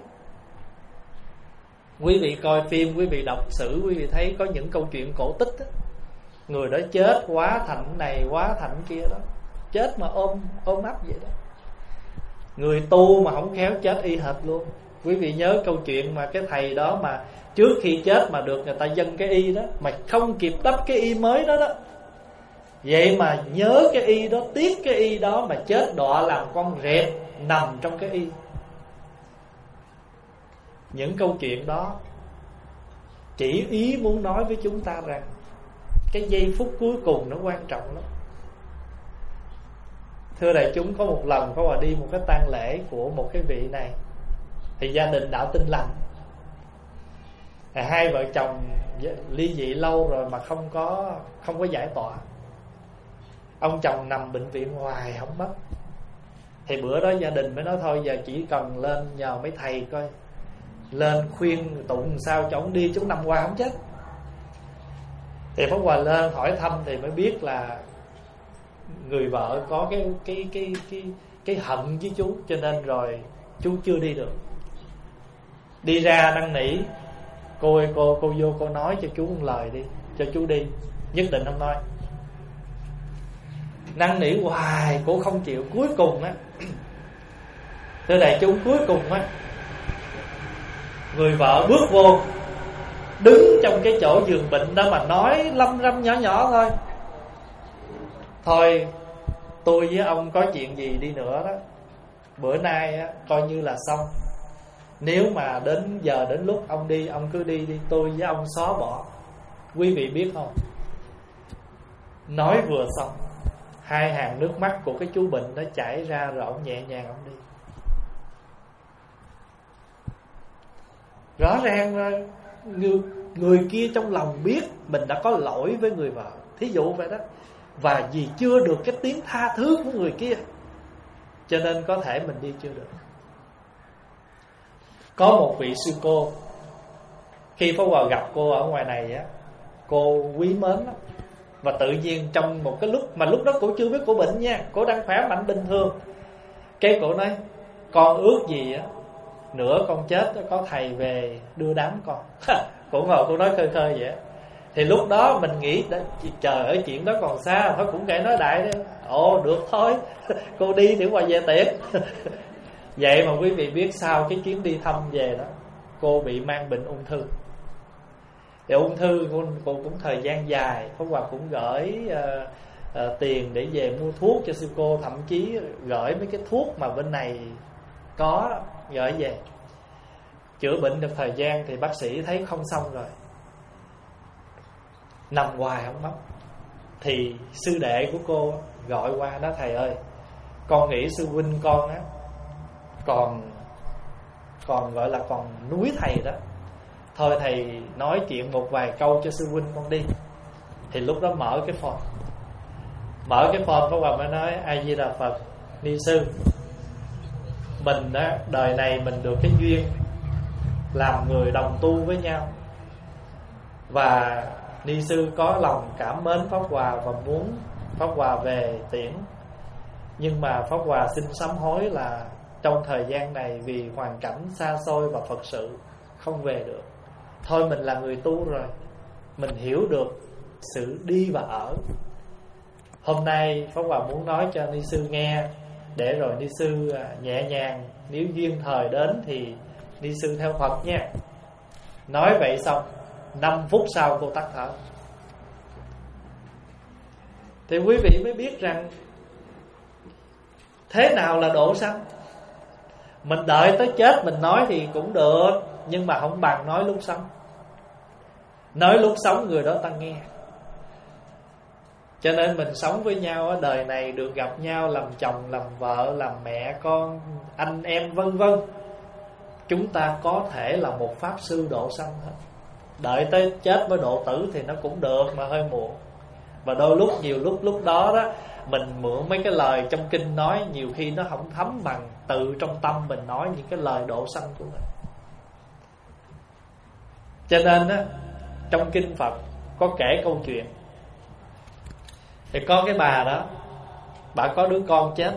Quý vị coi phim, quý vị đọc sử, quý vị thấy có những câu chuyện cổ tích đó. Người đó chết quá thành này, quá thành kia đó, chết mà ôm ôm ấp vậy đó. Người tu mà không khéo chết y hệt luôn. Quý vị nhớ câu chuyện mà cái thầy đó mà trước khi chết mà được người ta dâng cái y đó, mà không kịp đắp cái y mới đó đó. Vậy mà nhớ cái y đó, tiếc cái y đó, mà chết đọa làm con rệp nằm trong cái y. Những câu chuyện đó chỉ ý muốn nói với chúng ta rằng cái giây phút cuối cùng nó quan trọng lắm. Thưa đại chúng, có một lần có hòa đi một cái tang lễ của một cái vị này, thì gia đình đạo Tin Lành. Hai vợ chồng ly dị lâu rồi mà không có không có giải tỏa. Ông chồng nằm bệnh viện hoài không mất. Thì bữa đó gia đình mới nói thôi giờ chỉ cần lên nhờ mấy thầy coi, lên khuyên tụng sao cho ông đi, chúng năm qua không chết. Thì Pháp Hòa lên hỏi thăm thì mới biết là người vợ có cái cái cái cái cái hận với chú, cho nên rồi chú chưa đi được. Đi ra năn nỉ, cô ơi cô cô vô cô nói cho chú một lời đi, cho chú đi. Nhất định không nói. Năn nỉ hoài cô không chịu. Cuối cùng á, thưa đại chúng, cuối cùng á, người vợ bước vô, đứng trong cái chỗ giường bệnh đó mà nói lâm râm nhỏ nhỏ thôi. Thôi tôi với ông có chuyện gì đi nữa đó, bữa nay á, coi như là xong. Nếu mà đến giờ đến lúc ông đi, ông cứ đi đi, tôi với ông xóa bỏ. Quý vị biết không, nói vừa xong, hai hàng nước mắt của cái chú bệnh nó chảy ra, rồi ông nhẹ nhàng ông đi. Rõ ràng là người, người kia trong lòng biết mình đã có lỗi với người vợ, thí dụ vậy đó, và vì chưa được cái tiếng tha thứ của người kia, cho nên có thể mình đi chưa được. Có một vị sư cô, khi Pháp Hòa gặp cô ở ngoài này á, cô quý mến lắm. Và tự nhiên trong một cái lúc mà lúc đó cô chưa biết cô bệnh nha, cô đang khỏe mạnh bình thường, cái cô nói con ước gì á, nữa con chết có thầy về đưa đám con. Cô ngồi cô nói khơi khơi vậy. Thì lúc đó mình nghĩ trời ơi, chuyện đó còn xa, thôi cũng kệ nói đại đi. Ồ được thôi. Cô đi thì qua về tiệc. Vậy mà quý vị biết sau cái chuyến đi thăm về đó, cô bị mang bệnh ung thư. Thì ung thư cô, cô cũng thời gian dài, Pháp Hòa cũng gửi uh, uh, tiền để về mua thuốc cho sư cô, thậm chí gửi mấy cái thuốc mà bên này có gửi về. Chữa bệnh được thời gian thì bác sĩ thấy không xong rồi, nằm hoài không mất. Thì sư đệ của cô gọi qua đó, thầy ơi, con nghĩ sư huynh con á còn còn gọi là còn núi thầy đó, thôi thầy nói chuyện một vài câu cho sư huynh con đi. Thì lúc đó mở cái phone, mở cái phone Pháp Hòa mới nói: A Di Đà Phật, Ni sư, mình á, đời này mình được cái duyên làm người đồng tu với nhau, và Ni sư có lòng cảm mến Pháp Hòa và muốn Pháp Hòa về tiễn. Nhưng mà Pháp Hòa xin sám hối là trong thời gian này vì hoàn cảnh xa xôi và Phật sự không về được. Thôi mình là người tu rồi, mình hiểu được sự đi và ở. Hôm nay Pháp Hòa muốn nói cho Ni sư nghe, để rồi Ni sư nhẹ nhàng, nếu duyên thời đến thì Ni sư theo Phật nha. Nói vậy xong, năm phút sau cô tắt thở. Thì quý vị mới biết rằng thế nào là độ sanh. Mình đợi tới chết mình nói thì cũng được, nhưng mà không bằng nói lúc sống. Nói lúc sống người đó ta nghe. Cho nên mình sống với nhau ở đời này, được gặp nhau làm chồng, làm vợ, làm mẹ, con, anh em vân vân, chúng ta có thể là một pháp sư độ sanh hết. Đợi tới chết mới độ tử thì nó cũng được, mà hơi muộn. Và đôi lúc, nhiều lúc lúc đó đó mình mượn mấy cái lời trong kinh nói, nhiều khi nó không thấm bằng tự trong tâm mình nói những cái lời độ sanh của mình. Cho nên á, trong kinh Phật có kể câu chuyện. Thì có cái bà đó, bà có đứa con chết,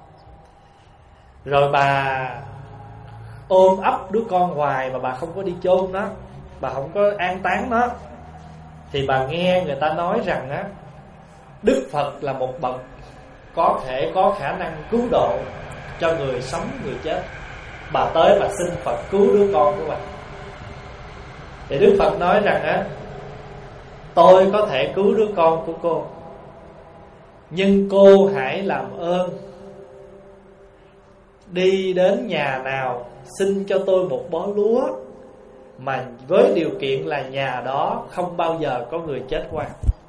rồi bà ôm ấp đứa con hoài mà bà không có đi chôn nó, bà không có an táng nó. Thì bà nghe người ta nói rằng á, Đức Phật là một bậc có thể có khả năng cứu độ cho người sống người chết. Bà tới bà xin Phật cứu đứa con của bà. Thì Đức Phật nói rằng á, tôi có thể cứu đứa con của cô, nhưng cô hãy làm ơn đi đến nhà nào xin cho tôi một bó lúa, mà với điều kiện là nhà đó không bao giờ có người chết qua.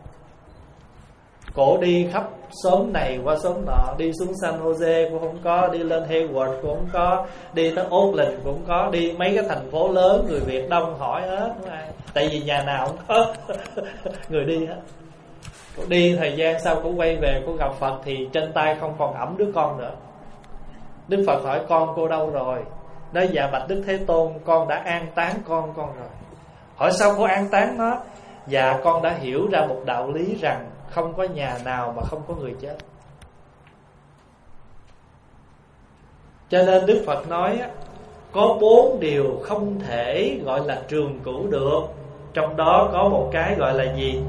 Cổ đi khắp xóm này qua xóm nọ, đi xuống San Jose cũng không có, đi lên Hayward cũng không có, đi tới Oakland cũng không có, đi mấy cái thành phố lớn người Việt đông hỏi hết không ai, tại vì nhà nào cũng có người đi hết. Cô đi thời gian sau cô quay về, cô gặp Phật thì trên tay không còn ẵm đứa con nữa. Đức Phật hỏi con cô đâu rồi? Nói dạ bạch Đức Thế Tôn, con đã an táng con con rồi. Hỏi sao cô an táng nó? Dạ con đã hiểu ra một đạo lý rằng không có nhà nào mà không có người chết. Cho nên Đức Phật nói có bốn điều không thể gọi là trường cửu được. Trong đó có một cái gọi là gì?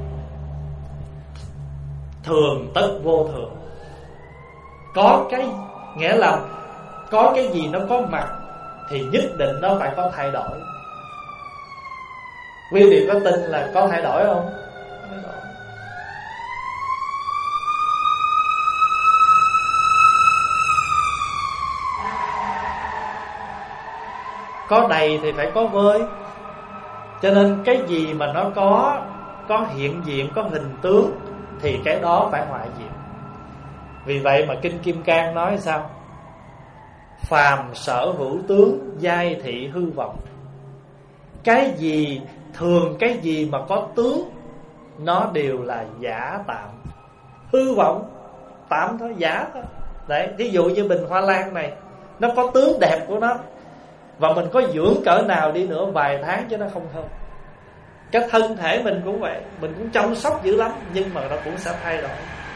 Thường tất vô thường. Có cái nghĩa là có cái gì nó có mặt thì nhất định nó phải có thay đổi. Quý vị có tin là có thay đổi không? Thay đổi. Có đầy thì phải có vơi. Cho nên cái gì mà nó có có hiện diện, có hình tướng thì cái đó phải hoại diệt. Vì vậy mà Kinh Kim Cang nói sao? Phàm sở hữu tướng, giai thị hư vọng. Cái gì, thường cái gì mà có tướng, nó đều là giả tạm. Hư vọng, tạm thôi, giả thôi. Đấy, thí dụ như bình hoa lan này, nó có tướng đẹp của nó, và mình có dưỡng cỡ nào đi nữa, vài tháng cho nó không hơn. Cái thân thể mình cũng vậy, mình cũng chăm sóc dữ lắm, nhưng mà nó cũng sẽ thay đổi.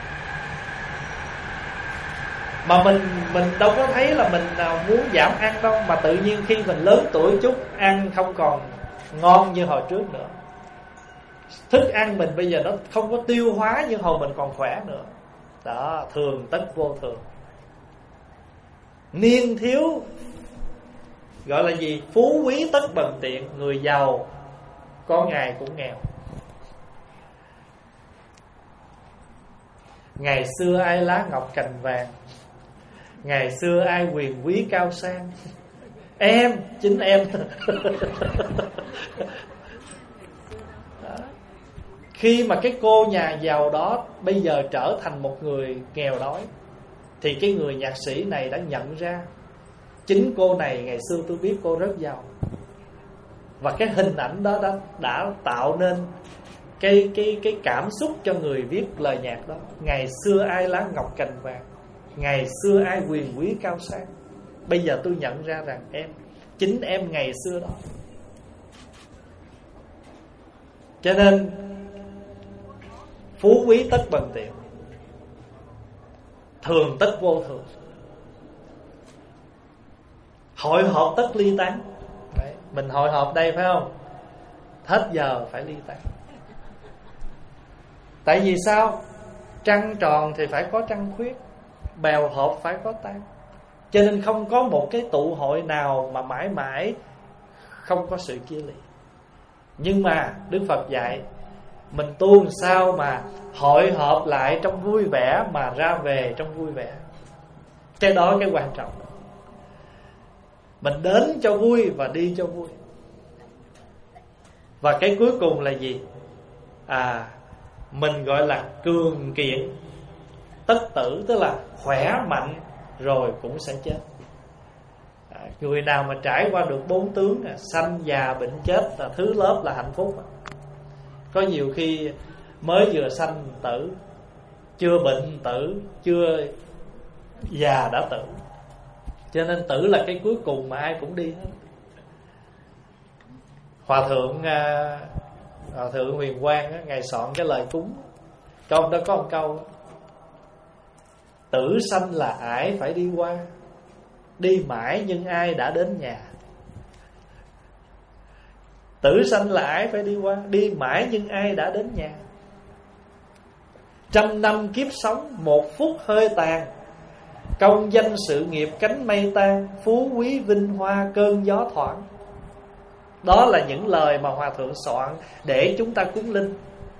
Mà mình mình đâu có thấy là mình nào muốn giảm ăn đâu, mà tự nhiên khi mình lớn tuổi chút, ăn không còn ngon như hồi trước nữa. Thức ăn mình bây giờ nó không có tiêu hóa như hồi mình còn khỏe nữa. Đó, thường tất vô thường. Niên thiếu, gọi là gì? Phú quý tất bần tiện. Người giàu có ngày cũng nghèo. Ngày xưa ai lá ngọc cành vàng, ngày xưa ai quyền quý cao sang. Em, chính em. Khi mà cái cô nhà giàu đó bây giờ trở thành một người nghèo đói, thì cái người nhạc sĩ này đã nhận ra chính cô này ngày xưa tôi biết cô rất giàu. Và cái hình ảnh đó đã, đã tạo nên cái, cái, cái cảm xúc cho người viết lời nhạc đó. Ngày xưa ai lá ngọc cành vàng, ngày xưa ai quyền quý cao sang, bây giờ tôi nhận ra rằng em, chính em ngày xưa đó. Cho nên phú quý tất bằng tiện, thường tất vô thường, hội họp tất ly tán. Đấy, mình hội họp đây phải không? Hết giờ phải ly tán. Tại vì sao? Trăng tròn thì phải có trăng khuyết, bèo họp phải có tan. Cho nên không có một cái tụ hội nào mà mãi mãi không có sự chia ly. Nhưng mà Đức Phật dạy mình tu làm sao mà hội họp lại trong vui vẻ, mà ra về trong vui vẻ. Cái đó cái quan trọng. Mình đến cho vui và đi cho vui. Và cái cuối cùng là gì? À, mình gọi là cường kiện tất tử, tức là khỏe mạnh rồi cũng sẽ chết. À, người nào mà trải qua được bốn tướng là sanh, già, bệnh, chết là thứ lớp là hạnh phúc. Có nhiều khi mới vừa sanh tử, chưa bệnh tử, chưa già đã tử. Cho nên tử là cái cuối cùng mà ai cũng đi hết. Hòa thượng Hòa thượng Huyền Quang á, ngài soạn cái lời cúng. Câu đó có một câu: tử sanh là ải phải đi qua, đi mãi nhưng ai đã đến nhà. Tử sanh là ải phải đi qua, đi mãi nhưng ai đã đến nhà. Trăm năm kiếp sống, một phút hơi tàn, công danh sự nghiệp cánh mây tan, phú quý vinh hoa cơn gió thoảng. Đó là những lời mà Hòa thượng soạn để chúng ta cúng linh.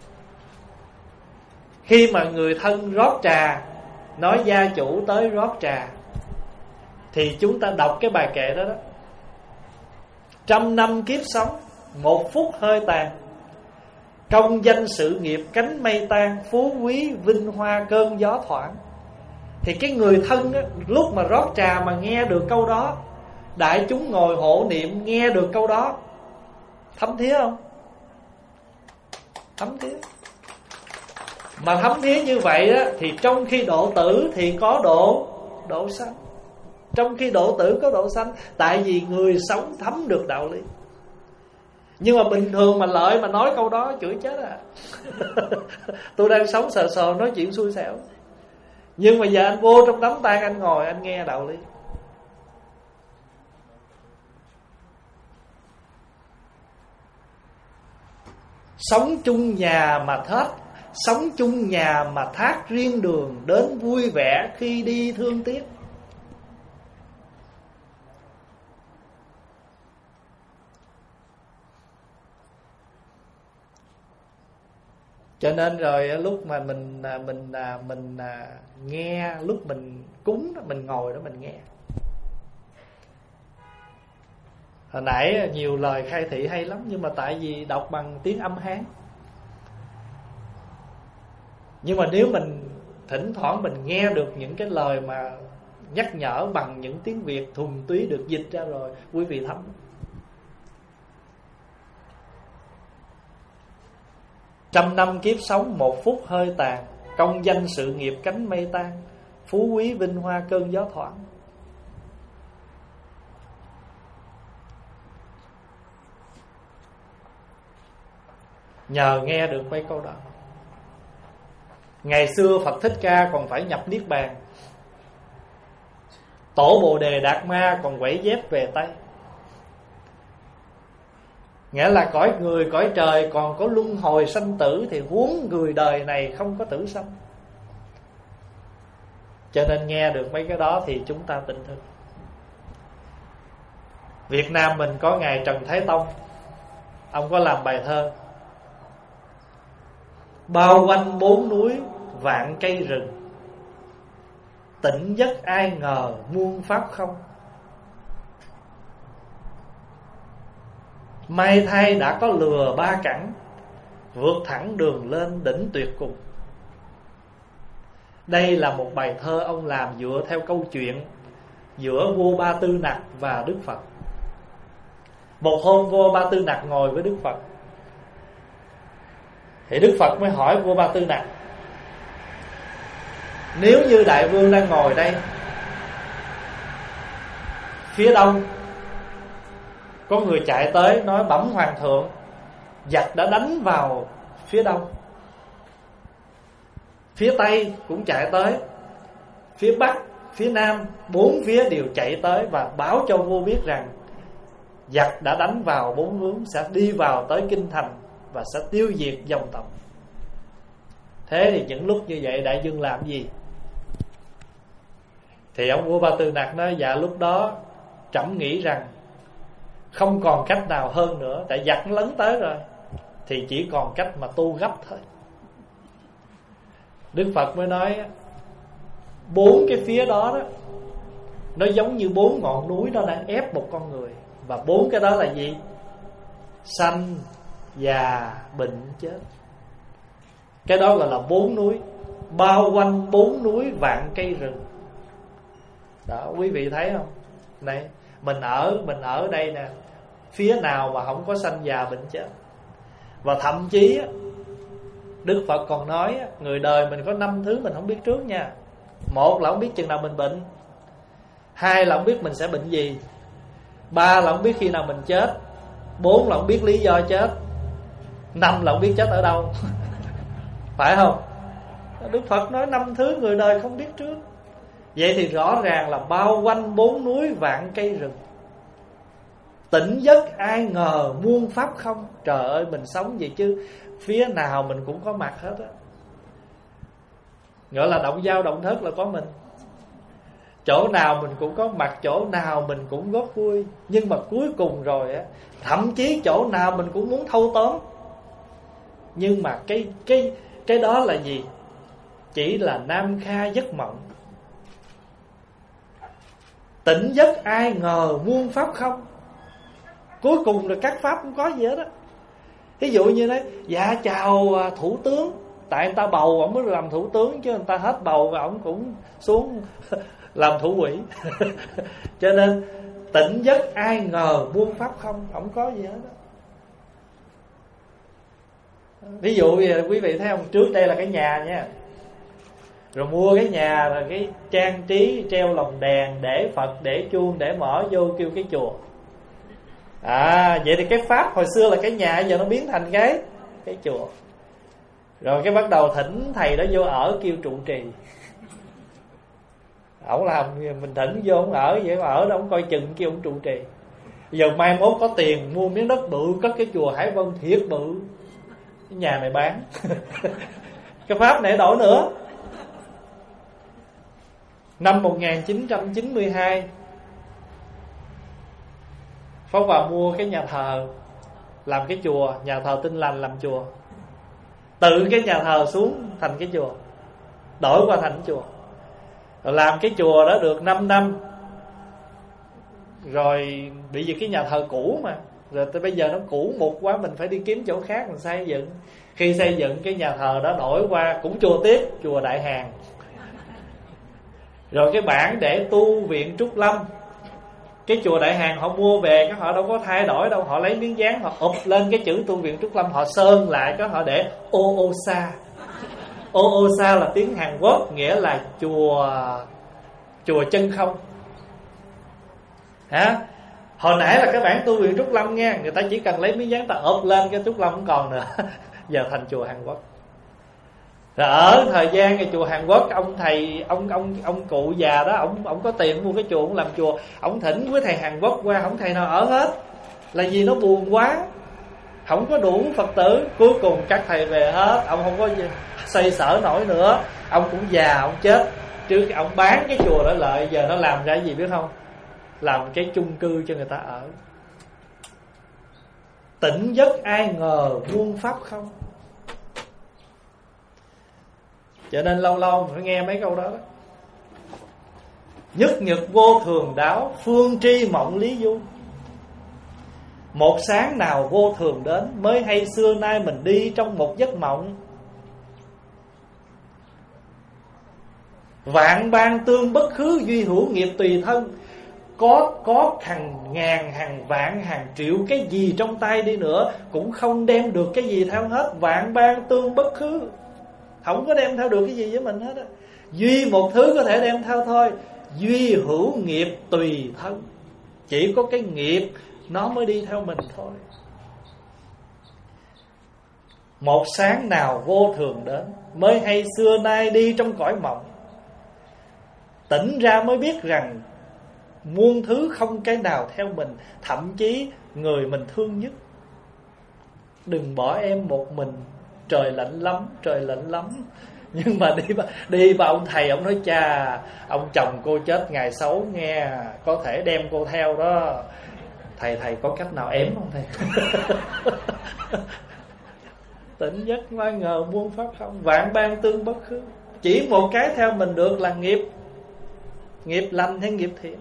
Khi mà người thân rót trà, nói gia chủ tới rót trà, thì chúng ta đọc cái bài kệ đó đó: trăm năm kiếp sống, một phút hơi tàn, công danh sự nghiệp cánh mây tan, phú quý vinh hoa cơn gió thoảng. Thì cái người thân á, lúc mà rót trà mà nghe được câu đó, đại chúng ngồi hộ niệm nghe được câu đó, thấm thía không? Thấm thía. Mà thấm thía như vậy á, thì trong khi độ tử thì có độ độ sanh. Trong khi độ tử có độ sanh. Tại vì người sống thấm được đạo lý. Nhưng mà bình thường mà lợi mà nói câu đó chửi chết à. Tôi đang sống sờ sờ nói chuyện xui xẻo. Nhưng mà giờ anh vô trong đám tang, anh ngồi anh nghe đạo lý. Sống chung nhà mà thết, sống chung nhà mà thác riêng đường, đến vui vẻ khi đi thương tiếc. Cho nên rồi lúc mà mình mình mình nghe, lúc mình cúng đó, mình ngồi đó mình nghe. Hồi nãy nhiều lời khai thị hay lắm, nhưng mà tại vì đọc bằng tiếng âm Hán. Nhưng mà nếu mình thỉnh thoảng mình nghe được những cái lời mà nhắc nhở bằng những tiếng Việt thuần túy được dịch ra rồi, quý vị thấm. Trăm năm kiếp sống, một phút hơi tàn, công danh sự nghiệp cánh mây tan, phú quý vinh hoa cơn gió thoảng. Nhờ nghe được mấy câu đó, ngày xưa Phật Thích Ca còn phải nhập Niết Bàn, Tổ Bồ Đề Đạt Ma còn quẩy dép về tay. Nghĩa là cõi người, cõi trời còn có luân hồi sanh tử, thì huống người đời này không có tử sanh. Cho nên nghe được mấy cái đó thì chúng ta tỉnh thức. Việt Nam mình có Ngài Trần Thái Tông, ông có làm bài thơ: bao quanh bốn núi vạn cây rừng, tỉnh giấc ai ngờ muôn pháp không. May thay đã có lừa ba cẳng, vượt thẳng đường lên đỉnh tuyệt cùng. Đây là một bài thơ ông làm dựa theo câu chuyện giữa vua Ba Tư Nặc và Đức Phật. Một hôm vua Ba Tư Nặc ngồi với Đức Phật, thì Đức Phật mới hỏi vua Ba Tư Nặc: nếu như đại vương đang ngồi đây, phía đông có người chạy tới nói: bẩm hoàng thượng, giặc đã đánh vào phía đông. Phía tây cũng chạy tới, phía bắc, phía nam, bốn phía đều chạy tới và báo cho vua biết rằng giặc đã đánh vào bốn hướng, sẽ đi vào tới kinh thành và sẽ tiêu diệt dòng tộc. Thế thì những lúc như vậy đại vương làm gì? Thì ông vua Ba Tư Nặc nói: dạ lúc đó trẫm nghĩ rằng không còn cách nào hơn nữa, tại giặc nó lấn tới rồi, thì chỉ còn cách mà tu gấp thôi. Đức Phật mới nói: bốn cái phía đó đó, nó giống như bốn ngọn núi nó đang ép một con người. Và bốn cái đó là gì? Sanh, già, bệnh, chết. Cái đó gọi là bốn núi, bao quanh bốn núi vạn cây rừng. Đó, quý vị thấy không? Này, mình ở mình ở đây nè, phía nào mà không có sanh, già, bệnh, chết. Và thậm chí Đức Phật còn nói người đời mình có năm thứ mình không biết trước nha. Một là không biết chừng nào mình bệnh, hai là không biết mình sẽ bệnh gì, ba là không biết khi nào mình chết, bốn là không biết lý do chết, năm là không biết chết ở đâu. Phải không? Đức Phật nói năm thứ người đời không biết trước. Vậy thì rõ ràng là bao quanh bốn núi vạn cây rừng. Tỉnh giấc ai ngờ muôn pháp không. Trời ơi, mình sống vậy chứ phía nào mình cũng có mặt hết á. Gọi là động dao động thớt là có mình. Chỗ nào mình cũng có mặt, chỗ nào mình cũng góp vui. Nhưng mà cuối cùng rồi á, thậm chí chỗ nào mình cũng muốn thâu tóm. Nhưng mà cái cái cái đó là gì? Chỉ là nam kha giấc mộng. Tỉnh giấc ai ngờ muôn pháp không. Cuối cùng rồi các pháp không có gì hết á. Ví dụ như đấy: dạ chào thủ tướng. Tại người ta bầu ổng mới làm thủ tướng, chứ người ta hết bầu và ổng cũng xuống làm thủ quỹ. Cho nên tỉnh giấc ai ngờ muôn pháp không. Không có gì hết á. Ví dụ quý vị thấy không, trước đây là cái nhà nha, rồi mua cái nhà rồi cái trang trí treo lồng đèn, để Phật, để chuông, để mở vô kêu cái chùa. À vậy thì cái pháp hồi xưa là cái nhà, giờ nó biến thành cái cái chùa. Rồi cái bắt đầu thỉnh thầy đó vô ở kêu trụ trì. Ổng làm mình thỉnh vô ổng ở, vậy mà ở đó ổng coi chừng kêu ổng trụ trì. Giờ mai mốt có tiền mua miếng đất bự cất cái chùa Hải Vân thiệt bự, cái nhà này bán. Cái pháp này đổi nữa. Năm một nghìn chín trăm chín mươi hai, Pháp Hòa mua cái nhà thờ làm cái chùa, nhà thờ Tin Lành làm chùa. Từ cái nhà thờ xuống thành cái chùa, đổi qua thành chùa. Rồi làm cái chùa đó được năm năm, rồi bị vì cái nhà thờ cũ mà, rồi tới bây giờ nó cũ mục quá, mình phải đi kiếm chỗ khác mình xây dựng. Khi xây dựng cái nhà thờ đó đổi qua cũng chùa tiếp, chùa Đại Hàn. Rồi cái bản để tu viện Trúc Lâm, cái chùa Đại Hàn họ mua về, cái họ đâu có thay đổi đâu, họ lấy miếng dán họ ụp lên cái chữ tu viện Trúc Lâm, họ sơn lại, cái họ để ô ô sa. Ô ô sa là tiếng Hàn Quốc, nghĩa là chùa chùa chân không. Hả? Hồi nãy là cái bản tu viện Trúc Lâm nha, người ta chỉ cần lấy miếng dán ta ụp lên cái Trúc Lâm không còn nữa. Giờ thành chùa Hàn Quốc. Rồi ở thời gian cái chùa Hàn Quốc, ông thầy ông ông ông cụ già đó, ông ông có tiền mua cái chùa, ông làm chùa, ông thỉnh với thầy Hàn Quốc qua, không thầy nào ở hết. Là vì nó buồn quá, không có đủ Phật tử. Cuối cùng các thầy về hết, ông không có xây sở nổi nữa, ông cũng già, ông chết. Trước ông bán cái chùa đó lại, giờ nó làm ra gì biết không? Làm cái chung cư cho người ta ở. Tỉnh giấc ai ngờ muôn pháp không. Cho nên lâu lâu mình phải nghe mấy câu đó, đó. Nhất nhật vô thường đáo, phương tri mộng lý du. Một sáng nào vô thường đến, mới hay xưa nay mình đi trong một giấc mộng. Vạn ban tương bất khứ, duy hữu nghiệp tùy thân. có có hàng ngàn, hàng vạn, hàng triệu cái gì trong tay đi nữa cũng không đem được cái gì theo hết. Vạn ban tương bất khứ, không có đem theo được cái gì với mình hết á. Duy một thứ có thể đem theo thôi, duy hữu nghiệp tùy thân. Chỉ có cái nghiệp nó mới đi theo mình thôi. Một sáng nào vô thường đến, mới hay xưa nay đi trong cõi mộng. Tỉnh ra mới biết rằng muôn thứ không cái nào theo mình, thậm chí người mình thương nhất. Đừng bỏ em một mình, trời lạnh lắm, trời lạnh lắm. Nhưng mà đi đi vào ông thầy, ông nói cha, ông chồng cô chết ngày xấu nghe, có thể đem cô theo đó. Thầy thầy có cách nào ém không thầy? Tỉnh giấc mai ngờ muôn pháp không, vạn ban tương bất khứ. Chỉ một cái theo mình được là nghiệp, nghiệp lành hay nghiệp thiện.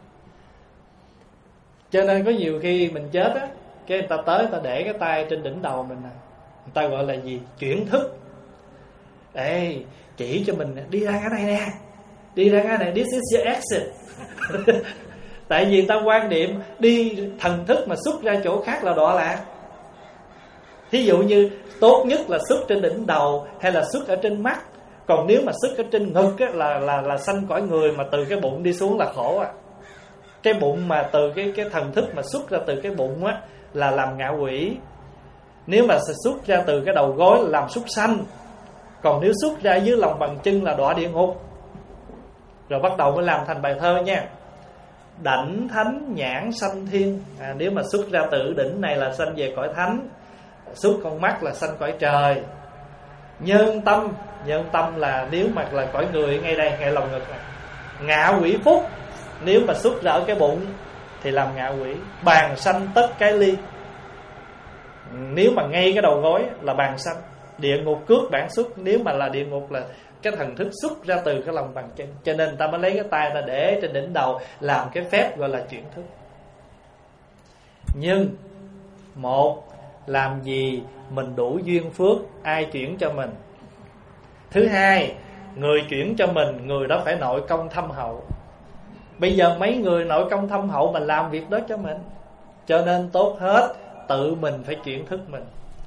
Cho nên có nhiều khi mình chết á, cái người ta tới người ta để cái tay trên đỉnh đầu mình nè, người ta gọi là gì? Chuyển thức. Ê, chỉ cho mình đi ra cái này nè, đi ra cái này, this is your exit. Tại vì ta quan niệm đi thần thức mà xuất ra chỗ khác là đọa lạc. Thí dụ như tốt nhất là xuất trên đỉnh đầu hay là xuất ở trên mắt. Còn nếu mà xuất ở trên ngực á, là là là sanh cõi người, mà từ cái bụng đi xuống là khổ à. Cái bụng mà từ cái cái thần thức mà xuất ra từ cái bụng á là làm ngạ quỷ. Nếu mà xuất ra từ cái đầu gối là làm súc sanh. Còn nếu xuất ra dưới lòng bàn chân là đọa địa ngục. Rồi bắt đầu mới làm thành bài thơ nha. Đảnh thánh nhãn sanh thiên, à, nếu mà xuất ra từ đỉnh này là sanh về cõi thánh. Xuất con mắt là sanh cõi trời. Nhân tâm, nhân tâm là nếu mà là cõi người ngay đây, ngay lòng ngực này. Ngạ quỷ phúc, nếu mà xuất ra ở cái bụng thì làm ngạ quỷ. Bàn sanh tất cái ly, nếu mà ngay cái đầu gối là bàn sanh. Địa ngục cước bản xuất, nếu mà là địa ngục là cái thần thức xuất ra từ cái lòng bàn chân. Cho nên ta mới lấy cái tay ta để trên đỉnh đầu, làm cái phép gọi là chuyển thức. Nhưng một, làm gì mình đủ duyên phước, ai chuyển cho mình. Thứ hai, người chuyển cho mình, người đó phải nội công thâm hậu. Bây giờ mấy người nội công thâm hậu mà làm việc đó cho mình. Cho nên tốt hết tự mình phải chuyển thức mình.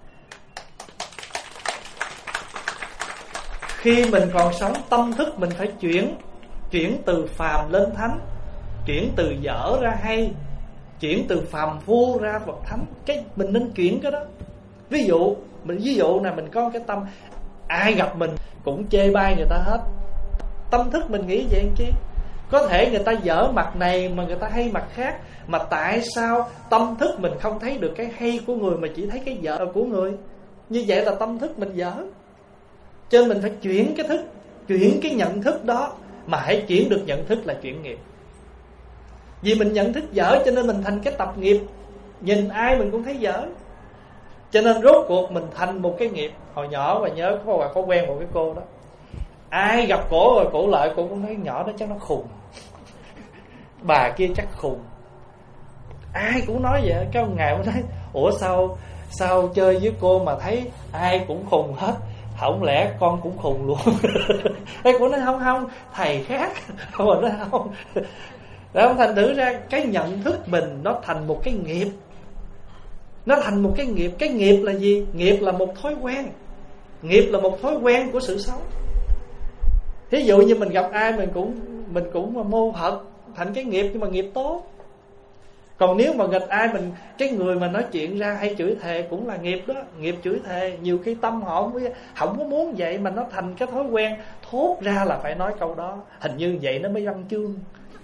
Khi mình còn sống, tâm thức mình phải chuyển. Chuyển từ phàm lên thánh, chuyển từ dở ra hay, chuyển từ phàm phu ra vật thánh. Cái mình nên chuyển cái đó. Ví dụ mình ví dụ này, mình có cái tâm, ai gặp mình cũng chê bai người ta hết. Tâm thức mình nghĩ vậy chi? Có thể người ta dở mặt này mà người ta hay mặt khác. Mà tại sao tâm thức mình không thấy được cái hay của người, mà chỉ thấy cái dở của người? Như vậy là tâm thức mình dở. Cho nên mình phải chuyển cái thức, chuyển cái nhận thức đó. Mà hãy chuyển được nhận thức là chuyển nghiệp. Vì mình nhận thức dở cho nên mình thành cái tập nghiệp. Nhìn ai mình cũng thấy dở. Cho nên rốt cuộc mình thành một cái nghiệp. Hồi nhỏ và nhớ có, có quen một cái cô đó, ai gặp cổ rồi cổ lại, cổ cũng nói nhỏ đó chắc nó khùng. Bà kia chắc khùng. Ai cũng nói vậy. Cái ông ngày mới nói, ủa sao Sao chơi với cô mà thấy ai cũng khùng hết, không lẽ con cũng khùng luôn? Cái cô nói không không, thầy khác. Không nói không. Đó, thành thử ra cái nhận thức mình nó thành một cái nghiệp. Nó thành một cái nghiệp. Cái nghiệp là gì? Nghiệp là một thói quen. Nghiệp là một thói quen của sự sống. Thí dụ như mình gặp ai mình cũng mình cũng mô Phật, thành cái nghiệp nhưng mà nghiệp tốt. Còn nếu mà gặp ai mình, cái người mà nói chuyện ra hay chửi thề cũng là nghiệp đó, nghiệp chửi thề. Nhiều khi tâm họ không, không có muốn vậy mà nó thành cái thói quen, thốt ra là phải nói câu đó. Hình như vậy nó mới văn chương.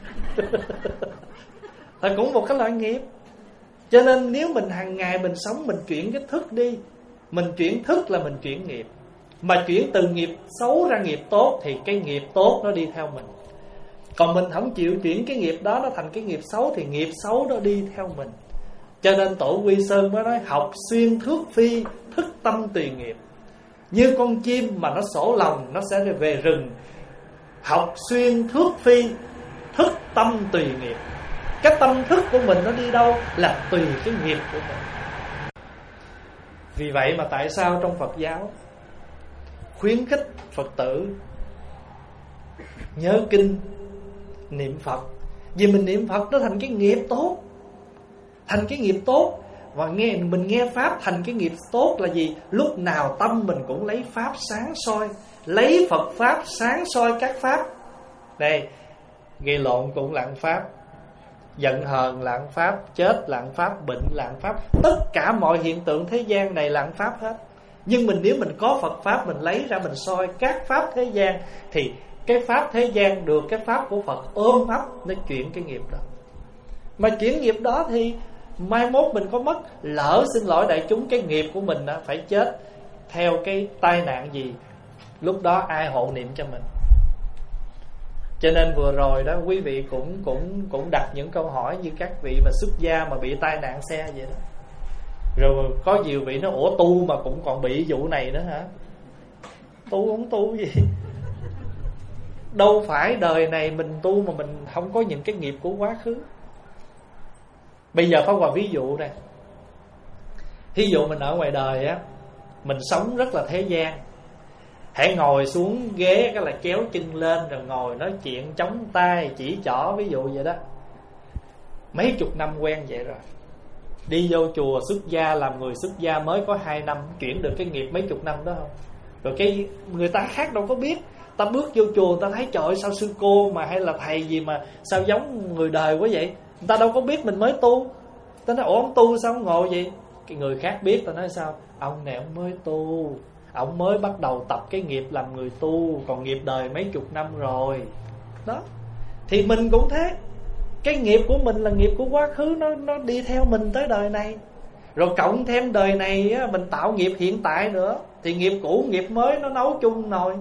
Là cũng một cái loại nghiệp. Cho nên nếu mình hàng ngày mình sống, mình chuyển cái thức đi. Mình chuyển thức là mình chuyển nghiệp. Mà chuyển từ nghiệp xấu ra nghiệp tốt thì cái nghiệp tốt nó đi theo mình. Còn mình không chịu chuyển cái nghiệp đó, nó thành cái nghiệp xấu, thì nghiệp xấu nó đi theo mình. Cho nên Tổ Quy Sơn mới nói học xuyên thước phi, thức tâm tùy nghiệp. Như con chim mà nó sổ lòng, nó sẽ về rừng. Học xuyên thước phi, thức tâm tùy nghiệp. Cái tâm thức của mình nó đi đâu là tùy cái nghiệp của mình. Vì vậy mà tại sao trong Phật giáo khuyến khích Phật tử nhớ kinh, niệm Phật, Vì mình niệm Phật nó thành cái nghiệp tốt, thành cái nghiệp tốt. Và nghe mình nghe Pháp thành cái nghiệp tốt là gì? Lúc nào tâm mình cũng lấy Pháp sáng soi, lấy Phật Pháp sáng soi các Pháp. Đây, gây lộn cũng lạng Pháp, giận hờn lạng Pháp, chết lạng Pháp, bệnh lạng Pháp. Tất cả mọi hiện tượng thế gian này lạng Pháp hết. Nhưng mình nếu mình có Phật Pháp, mình lấy ra mình soi các Pháp thế gian, thì cái Pháp thế gian được cái Pháp của Phật ôm ấp, nó chuyển cái nghiệp đó. Mà chuyển nghiệp đó thì mai mốt mình có mất, lỡ xin lỗi đại chúng, cái nghiệp của mình đó, phải chết theo cái tai nạn gì, lúc đó ai hộ niệm cho mình? Cho nên vừa rồi đó quý vị cũng cũng cũng đặt những câu hỏi như các vị mà xuất gia mà bị tai nạn xe vậy đó. Rồi có nhiều vị nó ủa tu mà cũng còn bị vụ này nữa hả? Tu không tu gì? Đâu phải đời này mình tu mà mình không có những cái nghiệp của quá khứ. Bây giờ Pháp Hòa ví dụ này. Ví dụ mình ở ngoài đời á, mình sống rất là thế gian. Hãy ngồi xuống ghế cái là kéo chân lên, rồi ngồi nói chuyện chống tay chỉ trỏ, ví dụ vậy đó. Mấy chục năm quen vậy rồi. Đi vô chùa xuất gia, làm người xuất gia mới có hai năm, chuyển được cái nghiệp mấy chục năm đó không? Rồi cái người ta khác đâu có biết. Ta bước vô chùa người ta thấy trời ơi, sao sư cô mà hay là thầy gì mà sao giống người đời quá vậy? Người ta đâu có biết mình mới tu. Ta nói ủa ông tu sao ông ngồi vậy? Cái người khác biết, ta nói sao? Ông này ông mới tu, ông mới bắt đầu tập cái nghiệp làm người tu, còn nghiệp đời mấy chục năm rồi. Đó. Thì mình cũng thế. Cái nghiệp của mình là nghiệp của quá khứ, Nó nó đi theo mình tới đời này. Rồi cộng thêm đời này á, mình tạo nghiệp hiện tại nữa, thì nghiệp cũ nghiệp mới nó nấu chung nồi.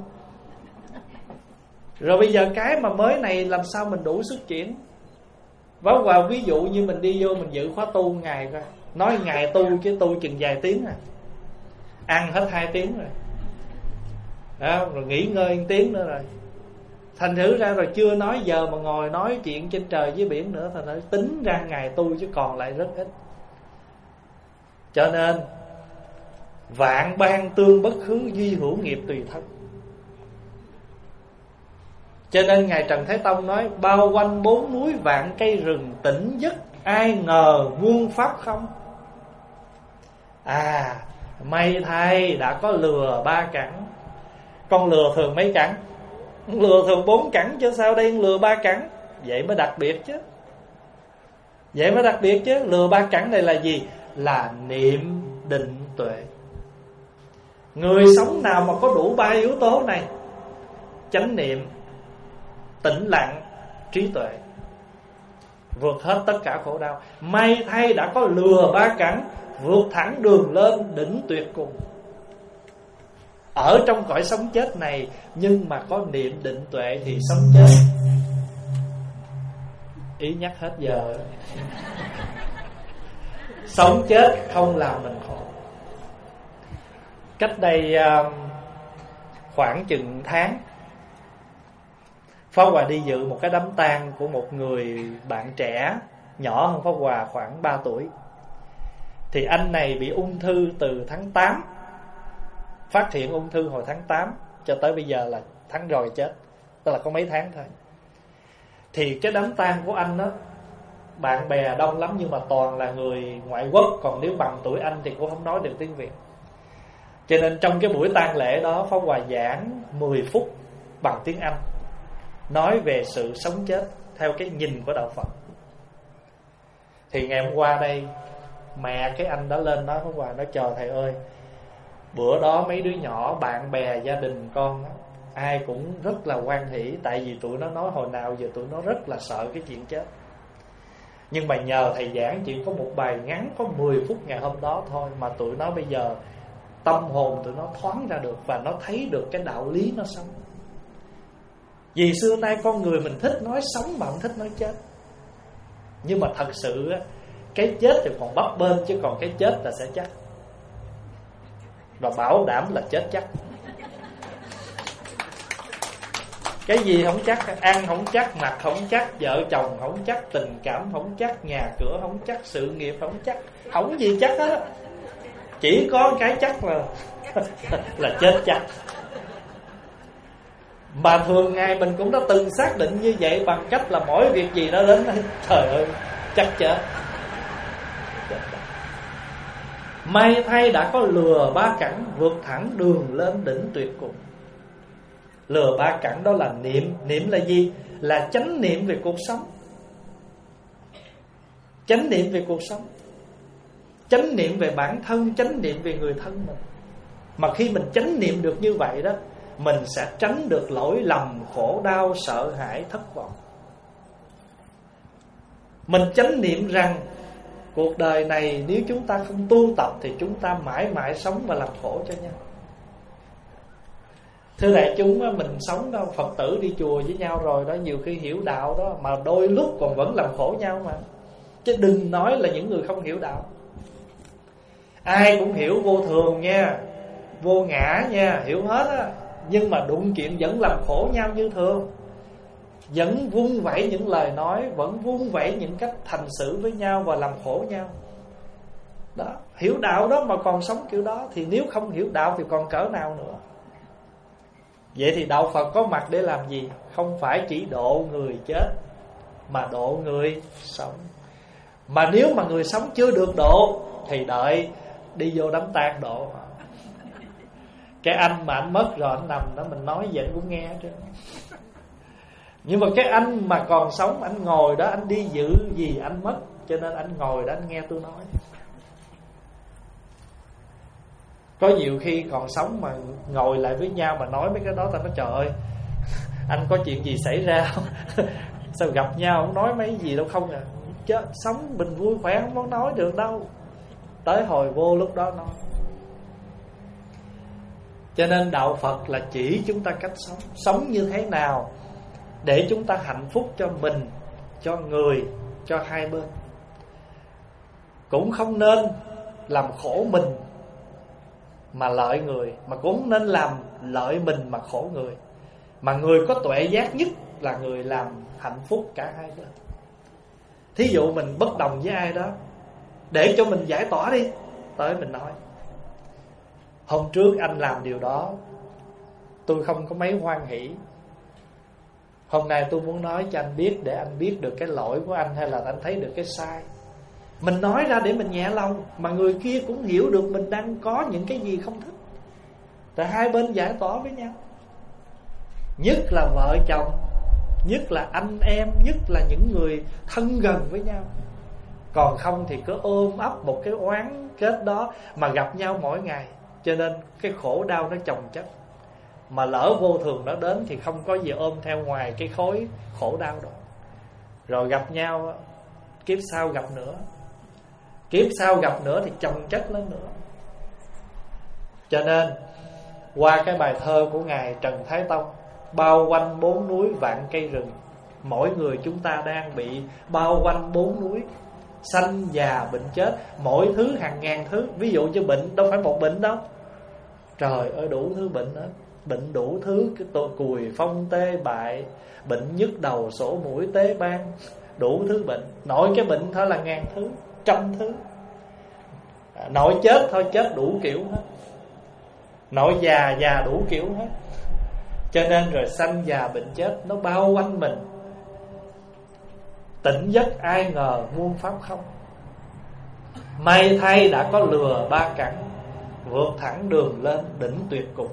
Rồi bây giờ cái mà mới này làm sao mình đủ sức chuyển? Váo vào ví dụ như mình đi vô mình dự khóa tu ngày coi. Nói ngày tu chứ tu chừng vài tiếng à. Ăn hết hai tiếng rồi đó, rồi nghỉ ngơi một tiếng nữa rồi. Thành thử ra rồi chưa nói giờ mà ngồi nói chuyện trên trời với biển nữa. Thành thử tính ra ngày tu chứ còn lại rất ít. Cho nên vạn ban tương bất khứ, duy hữu nghiệp tùy thân. Cho nên Ngài Trần Thái Tông nói bao quanh bốn núi vạn cây rừng tỉnh giấc, ai ngờ muôn pháp không. À, may thay đã có lừa ba cẳng. Con lừa thường mấy cẳng? Lừa thường bốn cẳng chứ sao đây lừa ba cẳng? Vậy mới đặc biệt chứ. Vậy mới đặc biệt chứ. Lừa ba cẳng này là gì? Là niệm định tuệ. Người sống nào mà có đủ ba yếu tố này: chánh niệm, tĩnh lặng, trí tuệ, vượt hết tất cả khổ đau. May thay đã có lừa ba cẳng, vượt thẳng đường lên đỉnh tuyệt cùng. Ở trong cõi sống chết này, nhưng mà có niệm định tuệ thì sống chết. Ý nhắc hết giờ. Sống chết không làm mình khổ. Cách đây khoảng chừng tháng, Pháp Hòa đi dự một cái đám tang của một người bạn trẻ, nhỏ hơn Pháp Hòa khoảng ba tuổi. Thì anh này bị ung thư từ tháng tám, phát hiện ung thư hồi tháng tám, cho tới bây giờ là tháng rồi chết, tức là có mấy tháng thôi. Thì cái đám tang của anh đó, bạn bè đông lắm nhưng mà toàn là người ngoại quốc, còn nếu bằng tuổi anh thì cũng không nói được tiếng Việt. Cho nên trong cái buổi tang lễ đó, Pháp Hòa giảng mười phút bằng tiếng Anh, nói về sự sống chết theo cái nhìn của đạo Phật. Thì ngày hôm qua đây, mẹ cái anh đó lên nói Pháp Hòa, nói trời thầy ơi, bữa đó mấy đứa nhỏ, bạn bè, gia đình con đó, ai cũng rất là hoan hỷ. Tại vì tụi nó nói hồi nào giờ tụi nó rất là sợ cái chuyện chết. Nhưng mà nhờ thầy giảng chỉ có một bài ngắn, có mười phút ngày hôm đó thôi, mà tụi nó bây giờ tâm hồn tụi nó thoáng ra được, và nó thấy được cái đạo lý nó sống. Vì xưa nay con người mình thích nói sống mà không thích nói chết. Nhưng mà thật sự cái chết thì còn bấp bênh, chứ còn cái chết là sẽ chắc. Và bảo đảm là chết chắc. Cái gì không chắc? Ăn không chắc, mặc không chắc, vợ chồng không chắc, tình cảm không chắc, nhà cửa không chắc, sự nghiệp không chắc, không gì chắc hết. Chỉ có cái chắc là là chết chắc. Mà thường ngày mình cũng đã từng xác định như vậy bằng cách là mỗi việc gì nó đến, trời ơi, chắc chết. May thay đã có lừa ba cẳng, vượt thẳng đường lên đỉnh tuyệt cùng. Lừa ba cẳng đó là niệm. Niệm là gì? Là chánh niệm về cuộc sống. Chánh niệm về cuộc sống, chánh niệm về bản thân, chánh niệm về người thân mình. Mà khi mình chánh niệm được như vậy đó, mình sẽ tránh được lỗi lầm, khổ đau, sợ hãi, thất vọng. Mình chánh niệm rằng cuộc đời này nếu chúng ta không tu tập thì chúng ta mãi mãi sống và làm khổ cho nhau. Thưa đại chúng, mình sống đâu, Phật tử đi chùa với nhau rồi đó, nhiều khi hiểu đạo đó, mà đôi lúc còn vẫn làm khổ nhau mà. Chứ đừng nói là những người không hiểu đạo. Ai cũng hiểu vô thường nha, vô ngã nha, hiểu hết á. Nhưng mà đụng chuyện vẫn làm khổ nhau như thường, vẫn vung vẩy những lời nói, vẫn vung vẩy những cách hành xử với nhau và làm khổ nhau. Đó, hiểu đạo đó mà còn sống kiểu đó thì nếu không hiểu đạo thì còn cỡ nào nữa. Vậy thì đạo Phật có mặt để làm gì? Không phải chỉ độ người chết, mà độ người sống. Mà nếu mà người sống chưa được độ thì đợi đi vô đám tang độ. Cái anh mà anh mất rồi anh nằm đó, mình nói vậy cũng nghe chứ. Nhưng mà cái anh mà còn sống, anh ngồi đó, anh đi giữ gì anh mất, cho nên anh ngồi đó anh nghe tôi nói. Có nhiều khi còn sống mà ngồi lại với nhau mà nói mấy cái đó, ta nói trời ơi, anh có chuyện gì xảy ra không? Sao gặp nhau không nói mấy gì đâu không à. Chứ sống bình vui khỏe không có nói được đâu, tới hồi vô lúc đó nói. Cho nên đạo Phật là chỉ chúng ta cách sống. Sống như thế nào để chúng ta hạnh phúc cho mình, cho người, cho hai bên. Cũng không nên làm khổ mình mà lợi người, mà cũng không nên làm lợi mình mà khổ người. Mà người có tuệ giác nhất là người làm hạnh phúc cả hai bên. Thí dụ mình bất đồng với ai đó, để cho mình giải tỏa đi, tới mình nói hôm trước anh làm điều đó tôi không có mấy hoan hỷ, hôm nay tôi muốn nói cho anh biết, để anh biết được cái lỗi của anh, hay là anh thấy được cái sai. Mình nói ra để mình nhẹ lòng, mà người kia cũng hiểu được mình đang có những cái gì không thích, rồi hai bên giải tỏa với nhau. Nhất là vợ chồng, nhất là anh em, nhất là những người thân gần với nhau. Còn không thì cứ ôm ấp một cái oán kết đó mà gặp nhau mỗi ngày, cho nên cái khổ đau nó chồng chất. Mà lỡ vô thường nó đến thì không có gì ôm theo ngoài cái khối khổ đau đó. Rồi gặp nhau, kiếp sau gặp nữa, kiếp sau gặp nữa thì chồng chất lên nữa. Cho nên qua cái bài thơ của Ngài Trần Thái Tông, bao quanh bốn núi vạn cây rừng, mỗi người chúng ta đang bị bao quanh bốn núi, sanh già bệnh chết, mỗi thứ hàng ngàn thứ. Ví dụ như bệnh, đâu phải một bệnh đâu, trời ơi đủ thứ bệnh hết. Bệnh đủ thứ, cái tội cùi phong tê bại, bệnh nhức đầu sổ mũi tế ban, đủ thứ bệnh. Nội cái bệnh thôi là ngàn thứ, trăm thứ. Nội chết thôi chết đủ kiểu hết, nội già già đủ kiểu hết. Cho nên rồi sanh già bệnh chết nó bao quanh mình. Tỉnh giấc ai ngờ muôn pháp không, may thay đã có lừa ba cẳng, vượt thẳng đường lên đỉnh tuyệt cùng.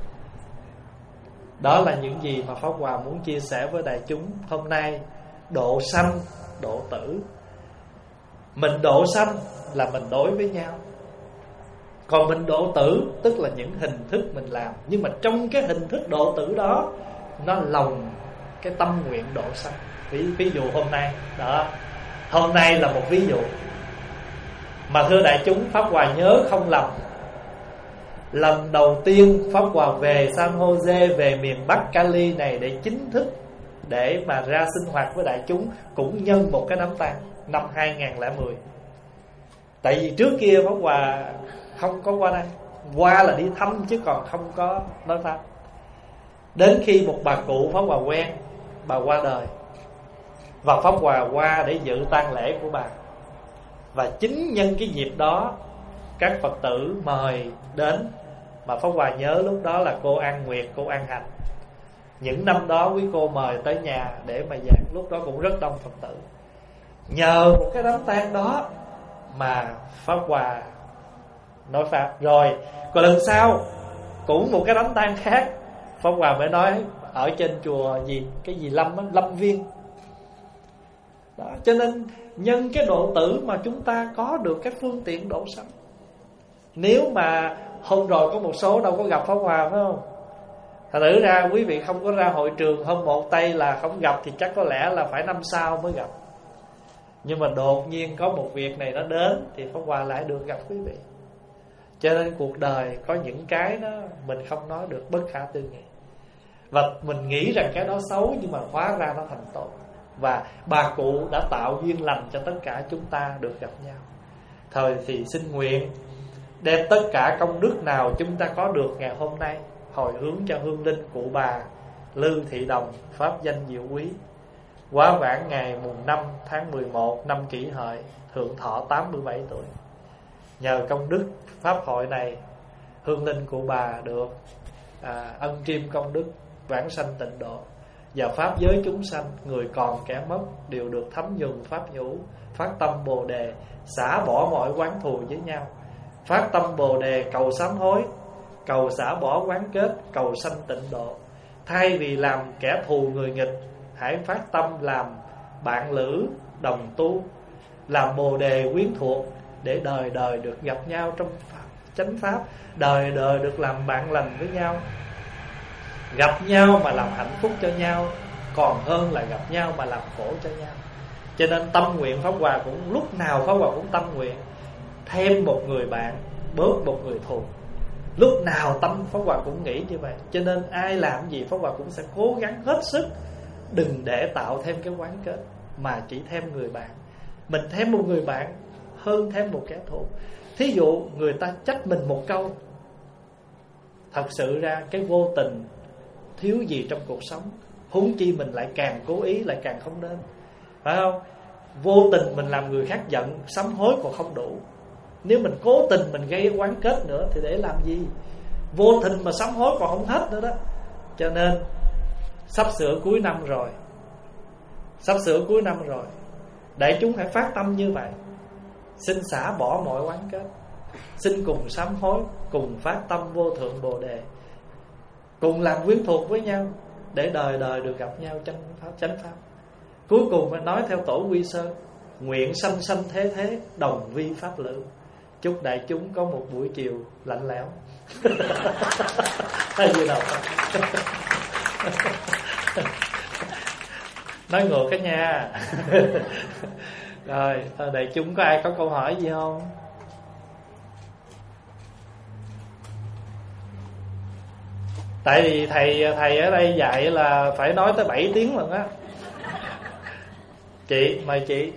Đó là những gì mà Pháp Hòa muốn chia sẻ với đại chúng hôm nay. Độ sanh, độ tử. Mình độ sanh là mình đối với nhau, còn mình độ tử tức là những hình thức mình làm. Nhưng mà trong cái hình thức độ tử đó, nó lồng cái tâm nguyện độ sanh. Ví, ví dụ hôm nay đó, hôm nay là một ví dụ. Mà thưa đại chúng, Pháp Hòa nhớ không lầm, lần đầu tiên Pháp Hòa về San Jose, về miền Bắc Cali này để chính thức để mà ra sinh hoạt với đại chúng, cũng nhân một cái đám tang năm hai không không không. Tại vì trước kia Pháp Hòa không có qua đây, qua là đi thăm chứ còn không có nói pháp. Đến khi một bà cụ Pháp Hòa quen, bà qua đời, và Pháp Hòa qua để dự tang lễ của bà. Và chính nhân cái dịp đó, các Phật tử mời đến, mà Pháp Hòa nhớ lúc đó là cô An Nguyệt, cô An Hạnh. Những năm đó quý cô mời tới nhà để mà giảng, lúc đó cũng rất đông Phật tử. Nhờ một cái đám tang đó mà Pháp Hòa nói Pháp. Rồi còn lần sau cũng một cái đám tang khác, Pháp Hòa mới nói ở trên chùa gì, cái gì Lâm á, Lâm Viên đó. Cho nên nhân cái độ tử mà chúng ta có được cái phương tiện độ sanh. Nếu mà hôm rồi có một số đâu có gặp Pháp Hòa, phải không? Thật thử ra quý vị không có ra hội trường hôm một tây là không gặp, thì chắc có lẽ là phải năm sau mới gặp. Nhưng mà đột nhiên có một việc này nó đến thì Pháp Hòa lại được gặp quý vị. Cho nên cuộc đời có những cái đó mình không nói được, bất khả tư nghị. Và mình nghĩ rằng cái đó xấu, nhưng mà hóa ra nó thành tốt. Và bà cụ đã tạo duyên lành cho tất cả chúng ta được gặp nhau. Thời thì xin nguyện đem tất cả công đức nào chúng ta có được ngày hôm nay hồi hướng cho hương linh cụ bà Lư Thị Đồng, pháp danh Diệu Quý, quá vãng ngày mùng năm tháng mười một năm Kỷ Hợi, thượng thọ tám mươi bảy tuổi. Nhờ công đức pháp hội này, hương linh cụ bà được à, ân triêm công đức vãng sanh tịnh độ, và pháp giới chúng sanh, người còn kẻ mất, đều được thấm nhuần pháp nhũ, phát tâm Bồ Đề, xả bỏ mọi oán thù với nhau, phát tâm Bồ Đề cầu sám hối, cầu xả bỏ oán kết, cầu sanh tịnh độ. Thay vì làm kẻ thù người nghịch, hãy phát tâm làm bạn lữ đồng tu, làm Bồ Đề quyến thuộc, để đời đời được gặp nhau trong pháp, chánh pháp, đời đời được làm bạn lành với nhau. Gặp nhau mà làm hạnh phúc cho nhau còn hơn là gặp nhau mà làm khổ cho nhau. Cho nên tâm nguyện Pháp Hòa cũng lúc nào Pháp Hòa cũng tâm nguyện thêm một người bạn, bớt một người thù. Lúc nào tâm Pháp Hòa cũng nghĩ như vậy. Cho nên ai làm gì Pháp Hòa cũng sẽ cố gắng hết sức, đừng để tạo thêm cái oán kết, mà chỉ thêm người bạn. Mình thêm một người bạn hơn thêm một kẻ thù. Thí dụ người ta trách mình một câu, thật sự ra cái vô tình thiếu gì trong cuộc sống, huống chi mình lại càng cố ý, lại càng không nên, phải không? Vô tình mình làm người khác giận, sám hối còn không đủ, nếu mình cố tình mình gây oán kết nữa thì để làm gì? Vô tình mà sám hối còn không hết nữa đó. Cho nên sắp sửa cuối năm rồi, sắp sửa cuối năm rồi, đại chúng hãy phát tâm như vậy, xin xả bỏ mọi oán kết, xin cùng sám hối, cùng phát tâm vô thượng Bồ Đề, cùng làm quyến thuộc với nhau, để đời đời được gặp nhau trong pháp, chánh pháp. Cuối cùng phải nói theo tổ Quy Sơn: nguyện sanh sanh thế thế, đồng vi pháp lữ. Chúc đại chúng có một buổi chiều lạnh lẽo. Hay gì đâu. Nói ngược cái nha. Rồi, đại chúng có ai có câu hỏi gì không? Tại vì thầy thầy ở đây dạy là phải nói tới bảy tiếng lần á. Chị, mời chị.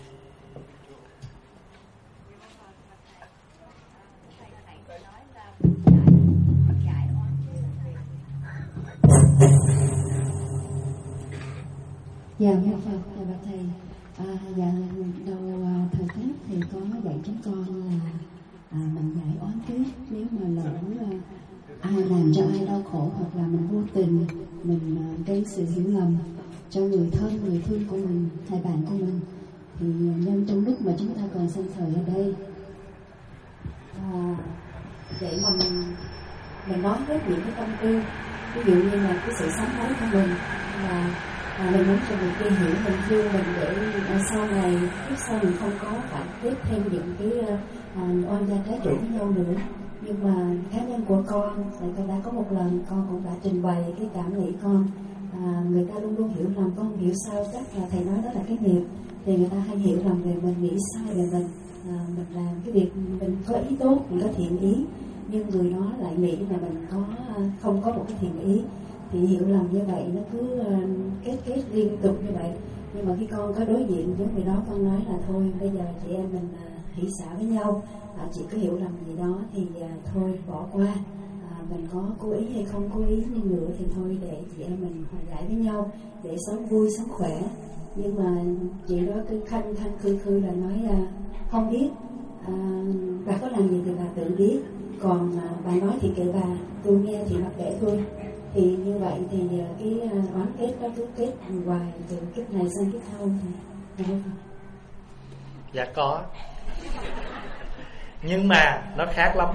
Dạ, mô Phật, thầy bạch thầy. À, dạ, đầu thời Pháp thì có dạy chúng con là à, mình giải oán kết. Nếu mà lỡ à, ai làm cho ai đau khổ, hoặc là mình vô tình mình à, gây sự hiểu lầm cho người thân, người thương của mình, thầy bạn của mình, thì nhân trong lúc mà chúng ta còn sinh thời ở đây, à, để mà mình, mình nói hết những cái tâm tư, ví dụ như là cái sự sám hối của mình, là à, mình muốn cho người kia hiểu mình, thương mình, để à, sau này lúc sau mình không có phải tiếp thêm những cái à, oan gia trái chủ với nhau nữa. Nhưng mà cá nhân của con, thầy con đã có một lần con cũng đã trình bày cái cảm nghĩ con, à, người ta luôn luôn hiểu lầm, con không hiểu sao, chắc là thầy nói đó là cái nghiệp, thì người ta hay hiểu lầm về mình, nghĩ sai về mình, à, mình làm cái việc mình có ý tốt, mình có thiện ý, nhưng người đó lại nghĩ là mình có không có một cái thiện ý, thì hiểu lầm như vậy nó cứ uh, kết kết liên tục như vậy. Nhưng mà khi con có đối diện với người đó, con nói là thôi bây giờ chị em mình uh, hỷ xả với nhau, à, chị có hiểu lầm gì đó thì uh, thôi bỏ qua, à, mình có cố ý hay không cố ý nhưng nữa thì thôi, để chị em mình hòa giải với nhau để sống vui sống khỏe. Nhưng mà chị đó cứ khăng khăng khư khư là nói uh, không biết, uh, bà có làm gì thì bà tự biết, còn uh, bà nói thì kệ bà, tôi nghe thì mặc kệ thôi. Thì như vậy thì cái oán kết đó cứ kết hoài từ kiếp này sang kiếp sau thì phải không? Dạ có. Nhưng mà nó khác lắm.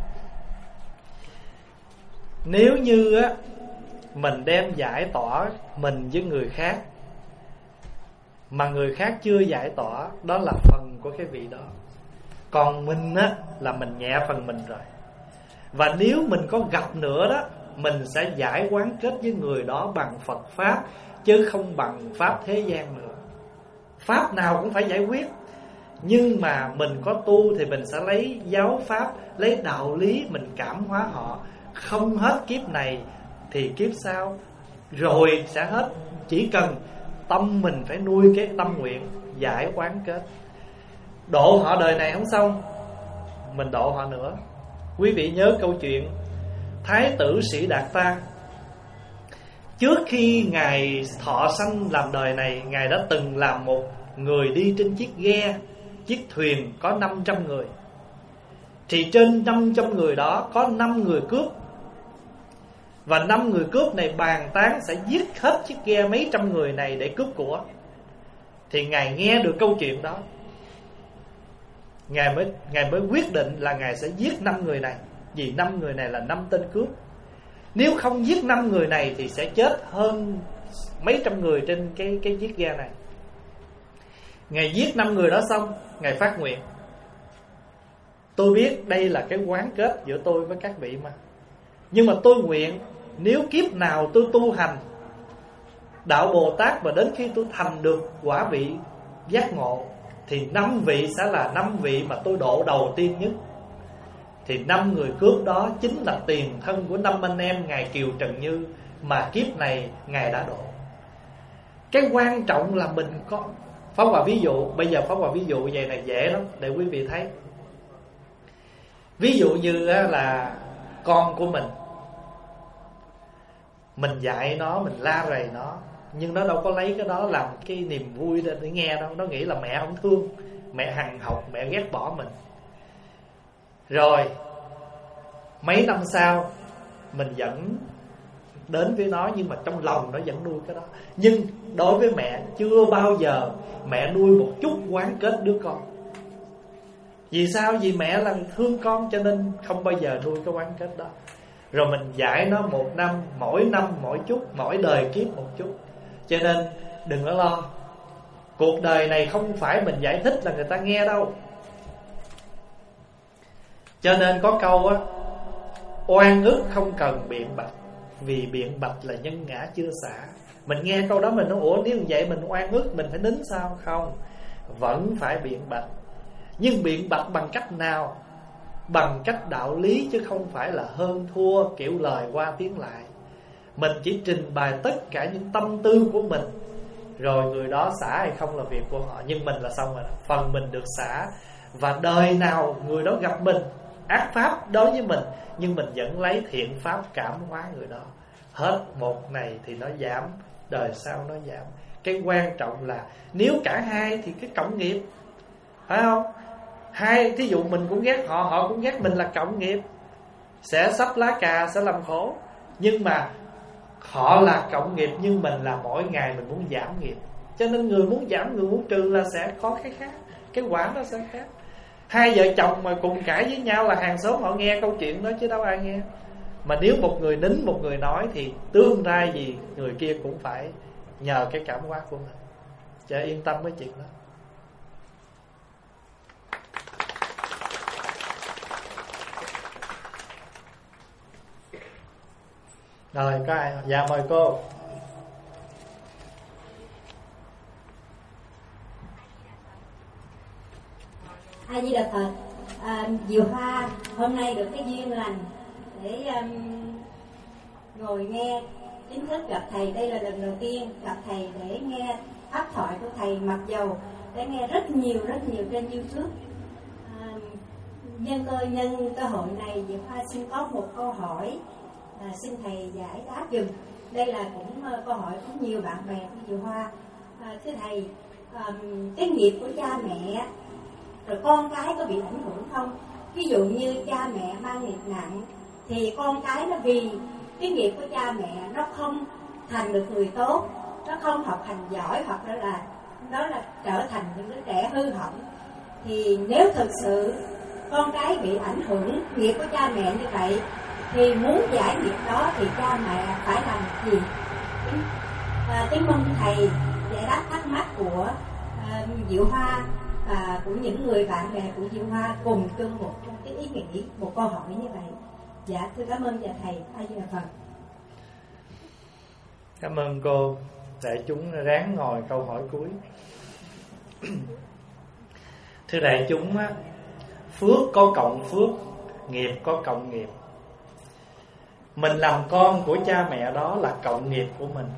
Nếu như á mình đem giải tỏa mình với người khác mà người khác chưa giải tỏa, đó là phần của cái vị đó. Còn mình á là mình nhẹ phần mình rồi. Và nếu mình có gặp nữa đó, mình sẽ giải oán kết với người đó bằng Phật Pháp, chứ không bằng Pháp thế gian nữa. Pháp nào cũng phải giải quyết. Nhưng mà mình có tu thì mình sẽ lấy giáo Pháp, lấy đạo lý mình cảm hóa họ. Không hết kiếp này thì kiếp sau rồi sẽ hết. Chỉ cần tâm mình phải nuôi cái tâm nguyện giải oán kết. Độ họ đời này không xong, mình độ họ nữa. Quý vị nhớ câu chuyện Thái tử Sĩ Đạt Ta. Trước khi Ngài thọ sanh làm đời này, Ngài đã từng làm một người đi trên chiếc ghe, chiếc thuyền có năm trăm người. Thì trên năm trăm người đó có năm người cướp. Và năm người cướp này bàn tán sẽ giết hết chiếc ghe mấy trăm người này để cướp của. Thì Ngài nghe được câu chuyện đó, Ngài mới, Ngài mới quyết định là Ngài sẽ giết năm người này. Vì năm người này là năm tên cướp. Nếu không giết năm người này thì sẽ chết hơn mấy trăm người trên cái, cái chiếc ghe này. Ngài giết năm người đó xong, Ngài phát nguyện: tôi biết đây là cái oán kết giữa tôi với các vị mà, nhưng mà tôi nguyện nếu kiếp nào tôi tu hành đạo Bồ Tát và đến khi tôi thành được quả vị giác ngộ, thì năm vị sẽ là năm vị mà tôi độ đầu tiên nhất. Thì năm người cướp đó chính là tiền thân của năm anh em Ngài Kiều Trần Như mà kiếp này Ngài đã độ. Cái quan trọng là mình có Pháp Hòa ví dụ. Bây giờ Pháp Hòa ví dụ vậy này dễ lắm để quý vị thấy. Ví dụ như là con của mình, mình dạy nó, mình la rầy nó, nhưng nó đâu có lấy cái đó làm cái niềm vui để nghe đâu. Nó nghĩ là mẹ không thương, mẹ hằn học, mẹ ghét bỏ mình. Rồi mấy năm sau mình vẫn đến với nó, nhưng mà trong lòng nó vẫn nuôi cái đó. Nhưng đối với mẹ, chưa bao giờ mẹ nuôi một chút oán kết đứa con. Vì sao? Vì mẹ là thương con, cho nên không bao giờ nuôi cái oán kết đó. Rồi mình dạy nó một năm, mỗi năm mỗi chút, mỗi đời kiếp một chút. Cho nên đừng có lo. Cuộc đời này không phải mình giải thích là người ta nghe đâu. Cho nên có câu á, oan ức không cần biện bạch, vì biện bạch là nhân ngã chưa xả. Mình nghe câu đó mình nói ủa nếu vậy mình oan ức mình phải nín sao? Không, vẫn phải biện bạch. Nhưng biện bạch bằng cách nào? Bằng cách đạo lý, chứ không phải là hơn thua kiểu lời qua tiếng lại. Mình chỉ trình bày tất cả những tâm tư của mình, rồi người đó xả hay không là việc của họ. Nhưng mình là xong rồi, phần mình được xả. Và đời nào người đó gặp mình ác pháp đối với mình, nhưng mình vẫn lấy thiện pháp cảm hóa người đó. Hết một này thì nó giảm, đời sau nó giảm. Cái quan trọng là nếu cả hai thì cái cộng nghiệp, phải không? Hai, thí dụ mình cũng ghét họ, họ cũng ghét mình là cộng nghiệp, sẽ sắp lá cà, sẽ làm khổ. Nhưng mà họ là cộng nghiệp, nhưng mình là mỗi ngày mình muốn giảm nghiệp. Cho nên người muốn giảm, người muốn trừ là sẽ có cái khác, cái quả nó sẽ khác. Hai vợ chồng mà cùng cãi với nhau là hàng xóm họ nghe câu chuyện đó chứ đâu ai nghe. Mà nếu một người nín, một người nói thì tương lai gì người kia cũng phải nhờ cái cảm hóa của mình. Cho yên tâm với chuyện đó. Rồi có ai? Dạ mời cô. A Di Đà Phật. À, Diệu Hoa hôm nay được cái duyên lành để um, ngồi nghe chính thức gặp thầy. Đây là lần đầu tiên gặp thầy để nghe pháp thoại của thầy, mặc dầu để nghe rất nhiều rất nhiều trên YouTube. À, nhân cơ nhân cơ hội này, Diệu Hoa xin có một câu hỏi, à, xin thầy giải đáp dùm. Đây là cũng uh, câu hỏi của nhiều bạn bè của Diệu Hoa. À, thưa thầy, um, cái nghiệp của cha mẹ rồi con cái có bị ảnh hưởng không? Ví dụ như cha mẹ mang nghiệp nặng thì con cái nó vì cái nghiệp của cha mẹ nó không thành được người tốt, nó không học hành giỏi, hoặc là là đó là trở thành những đứa trẻ hư hỏng, thì nếu thực sự con cái bị ảnh hưởng nghiệp của cha mẹ như vậy, thì muốn giải nghiệp đó thì cha mẹ phải làm gì? À, kính mong thầy giải đáp thắc mắc của à, Diệu Hoa và của những người bạn bè của Diệu Hoa cùng chung một trong cái ý nghĩ, một câu hỏi như vậy. Dạ thưa cảm ơn và thầy. A Di Đà Phật. Cảm ơn cô. Đại chúng ráng ngồi câu hỏi cuối. Thưa đại chúng á, phước có cộng phước, nghiệp có cộng nghiệp. Mình làm con của cha mẹ đó là cộng nghiệp của mình,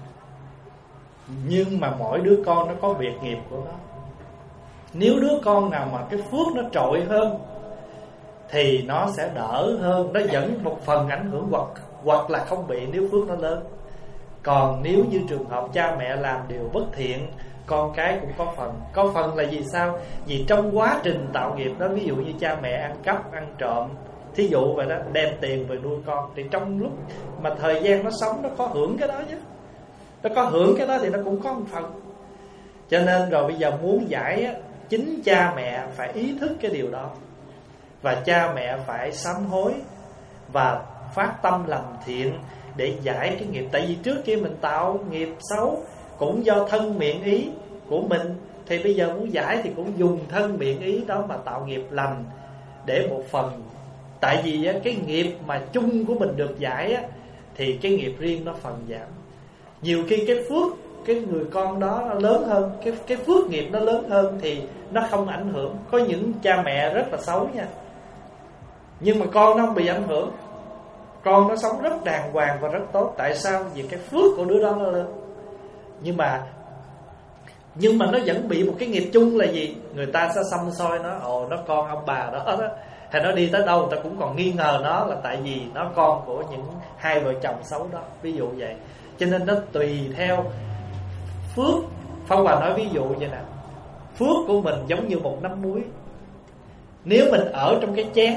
nhưng mà mỗi đứa con nó có biệt nghiệp của nó. Nếu đứa con nào mà cái phước nó trội hơn thì nó sẽ đỡ hơn, nó vẫn một phần ảnh hưởng hoặc hoặc là không bị nếu phước nó lớn. Còn nếu như trường hợp cha mẹ làm điều bất thiện, con cái cũng có phần. Có phần là vì sao? Vì trong quá trình tạo nghiệp đó, ví dụ như cha mẹ ăn cắp, ăn trộm, thí dụ vậy đó, đem tiền về nuôi con, thì trong lúc mà thời gian nó sống nó có hưởng cái đó chứ. Nó có hưởng cái đó thì nó cũng có một phần. Cho nên rồi bây giờ muốn giải á, chính cha mẹ phải ý thức cái điều đó, và cha mẹ phải sám hối và phát tâm làm thiện để giải cái nghiệp. Tại vì trước kia mình tạo nghiệp xấu cũng do thân miệng ý của mình, thì bây giờ muốn giải thì cũng dùng thân miệng ý đó mà tạo nghiệp lành để một phần. Tại vì á, cái nghiệp mà chung của mình được giải á, thì cái nghiệp riêng nó phần giảm. Nhiều khi cái phước cái người con đó nó lớn hơn, cái cái phước nghiệp nó lớn hơn thì nó không ảnh hưởng. Có những cha mẹ rất là xấu nha, nhưng mà con nó không bị ảnh hưởng, con nó sống rất đàng hoàng và rất tốt. Tại sao? Vì cái phước của đứa đó nó lớn. Nhưng mà Nhưng mà nó vẫn bị một cái nghiệp chung là gì? Người ta sẽ xăm soi nó, ồ nó con ông bà đó, đó. Thì nó đi tới đâu người ta cũng còn nghi ngờ nó là tại vì nó con của những hai vợ chồng xấu đó, ví dụ vậy. Cho nên nó tùy theo phước. Phong Hòa nói ví dụ vậy nè, phước của mình giống như một nắm muối. Nếu mình ở trong cái chén